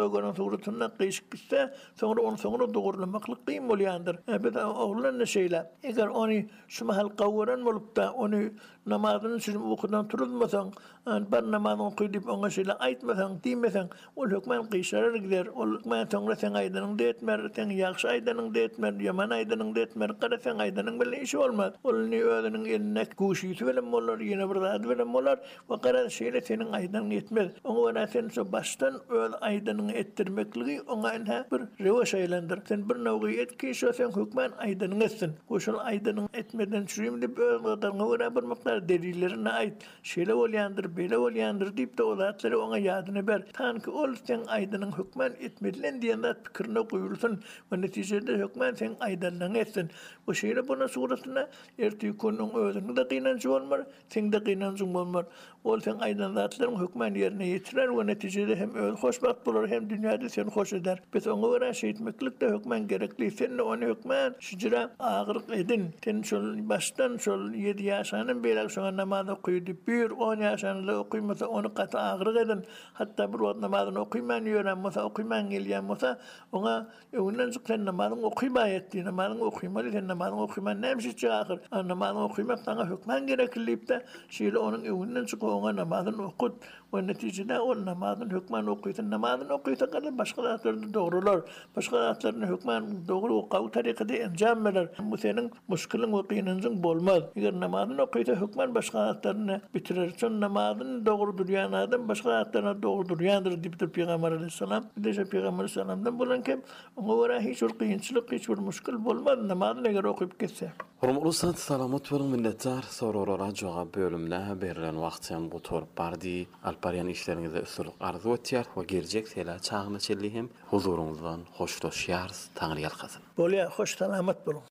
S15: suratına qeýşik gitse, sonra onu sonra dogurlamaklyk kyn bolýandyr. Biz oglan ne şeýle. Eger onu şu mahal gawran bolup da onu namazyny sürüp okudan turulmasaň, bir namazyny okuýup oňa şeýle aýtmasaň, diýmeseň, ol hökmen qeýşarar gider. Ol hökmen toňra sen aýdanyň diýetmer, sen ýagşy aýdanyň diýetmer, ýaman aýdanyň diýetmer, garasaň aýdanyň bilen işi bolmaz. Ol ne özüniň eline guşýy bilen bolar, ýene bir zat bilen bolar, we gara şeýle seniň aýdanyň etmez. Oňa göre sen şu başdan öz aýdanyň etdirmekligi oňa enha bir rewaş aýlandyr. Sen bir nawgy etki şu sen hökmen aýdanyň etsin. Goşul aýdanyň etmeden çürüm diýip öz gadaryňa göre bir miktar delillerini aýt. Şeýle bolýandyr, bele bolýandyr diýip de o zatlary oňa ýadyny ber. Tanky ol sen aýdanyň hökmen etmedilen diýen zat pikirine goýulsun we netijede hökmen sen aýdanyň etsin. Bu şeýle buna suratyna ertigi günüň özüne de gynançy bolmar, sen de gynançy bolmar. Ol sen aýdan zatlaryň hökmen ýerine ýetirer we netijede hem öz hoşbat bolar hem dünýäde seni hoş eder. Biz oňa göre şeýtmeklik de hökmen gerekli. Sen onu hökmen şüjra agyryk edin. Sen şol başdan şol ýedi ýaşanyň beri şoňa namaz okuýdy. Bir on ýaşanyň okuýmasa onu gata agyryk edin. Hatda bir wagt namazyny okuýman ýörenmese, okuýman gelýänmese, oňa öňünden çyksan namazyny okuýma etdi. Namazyny okuýmaly, sen namazyny okuýman näme çakyr? Namazyny okuýmak sana hökmen gerekli de şeýle onuň öňünden çykyp oňa namazyny okut. We netijede ol namazyny hökmen okuýsa, namazyny okuýsa gada başga zatlarda dogrular. Başga zatlaryny hökmen dogru okaw tarykady enjam biler. Bu seniň muşkylyň we gynançyň bolmaz. Eger namazyny okuýsa hökmen başga zatlaryny bitirirsin. Namazyny dogru durýan adam başga zatlaryny dogru durýandyr diýip Peygamber aleyhissalam. Deşe Peygamber sallamdan bolan kim? Oňa göre hiç bir kynçylyk, hiç bir muşkyl bolmaz namazyny eger okuýup getse.
S14: Hormatly dostlar, salamat bolan minnetdar. Soralara jogap bölümine berilen wagtym bu tor bardy. Alparyan işleriňizde üstünlük arzu etýär we geljek sela çagyny çellihim huzuruňyzdan hoşdoşýarys. Taňry ýalkasyn.
S15: Bolýa, hoş salamat bolun.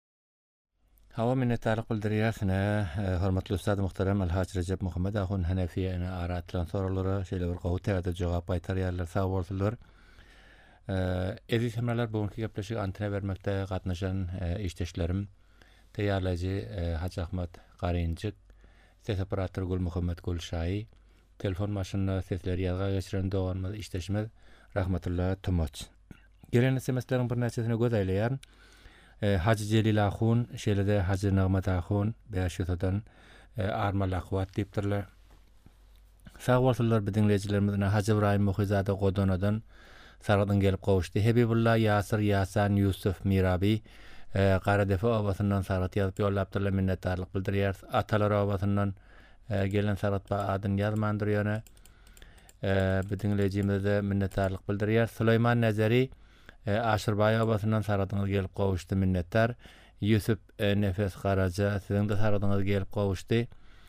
S1: Hawa minnetdarlyk bildirýärsine, hormatly ustad muhterem Alhaç Recep Muhammed Ahun Hanefiýe ene aratlan soralara şeýle bir gawy täze jogap aýtarýarlar, sag bolsunlar. Eziz hemralar, bugünkü gepleşik antene bermekde gatnaşan işdeşlerim teýarlaýjy Haçy Ahmet Garynjyk, ses operator Gül Muhammed Gülşaý, telefon maşynyny sesleri ýazga geçiren doganmyz işdeşimiz Rahmetullah Tumaç. Gelen semestleriň bir näçesini göz aýlaýar. Hacı Celil Ahun, şeýle-de Hacı Nagmat Ahun, beýaşydan armal ahwat diýipdirler. Sag bolsunlar biziň dinleýijilerimizden Hacı İbrahim Muhyzada Godonadan Sarıdan gelip gowuşdy. Hebibullah Yasir Yasan Yusuf Mirabi Qaradefe obasyndan Sarat ýazyp ýollapdyrlar, minnetdarlyk bildirýär. Atalar obasyndan gelen Sarat ba adyn ýazmandyr ýöne. Biziň dinleýijimizde minnetdarlyk bildirýär. Süleyman Nazari Aşyrbay obasyndan Saradyňyz gelip gowuşdy, minnetdar. Yusuf Nefes Qaraja siziň de Saradyňyz gelip gowuşdy.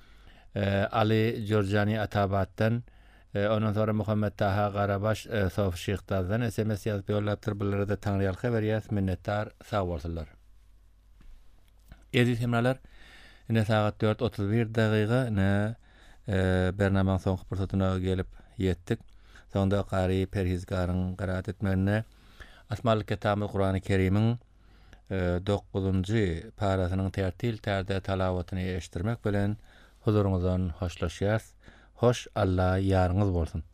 S1: Ali Jorjani Atabatdan, ondan sonra Muhammed Taha Qarabaş Sof Şeýxtazdan S M S ýazyp ýollapdyr. Bulara da taňry ýalka berýäs, minnetdar, sag bolsunlar. Eziz hemralar, ine saat dört otuz bir dagyga ne bernamaň soňky pursatyna gelip ýetdik. Sonda Qari Perhizgaryň qiraat etmegine Asmaly Kitab-ı Qur'an-ı Kerim'in dokuzuncu parasynyň tertil terde talawatyny eşitdirmek bilen huzuruňyzdan hoşlaşýar. Hoş Allah ýarňyz bolsun.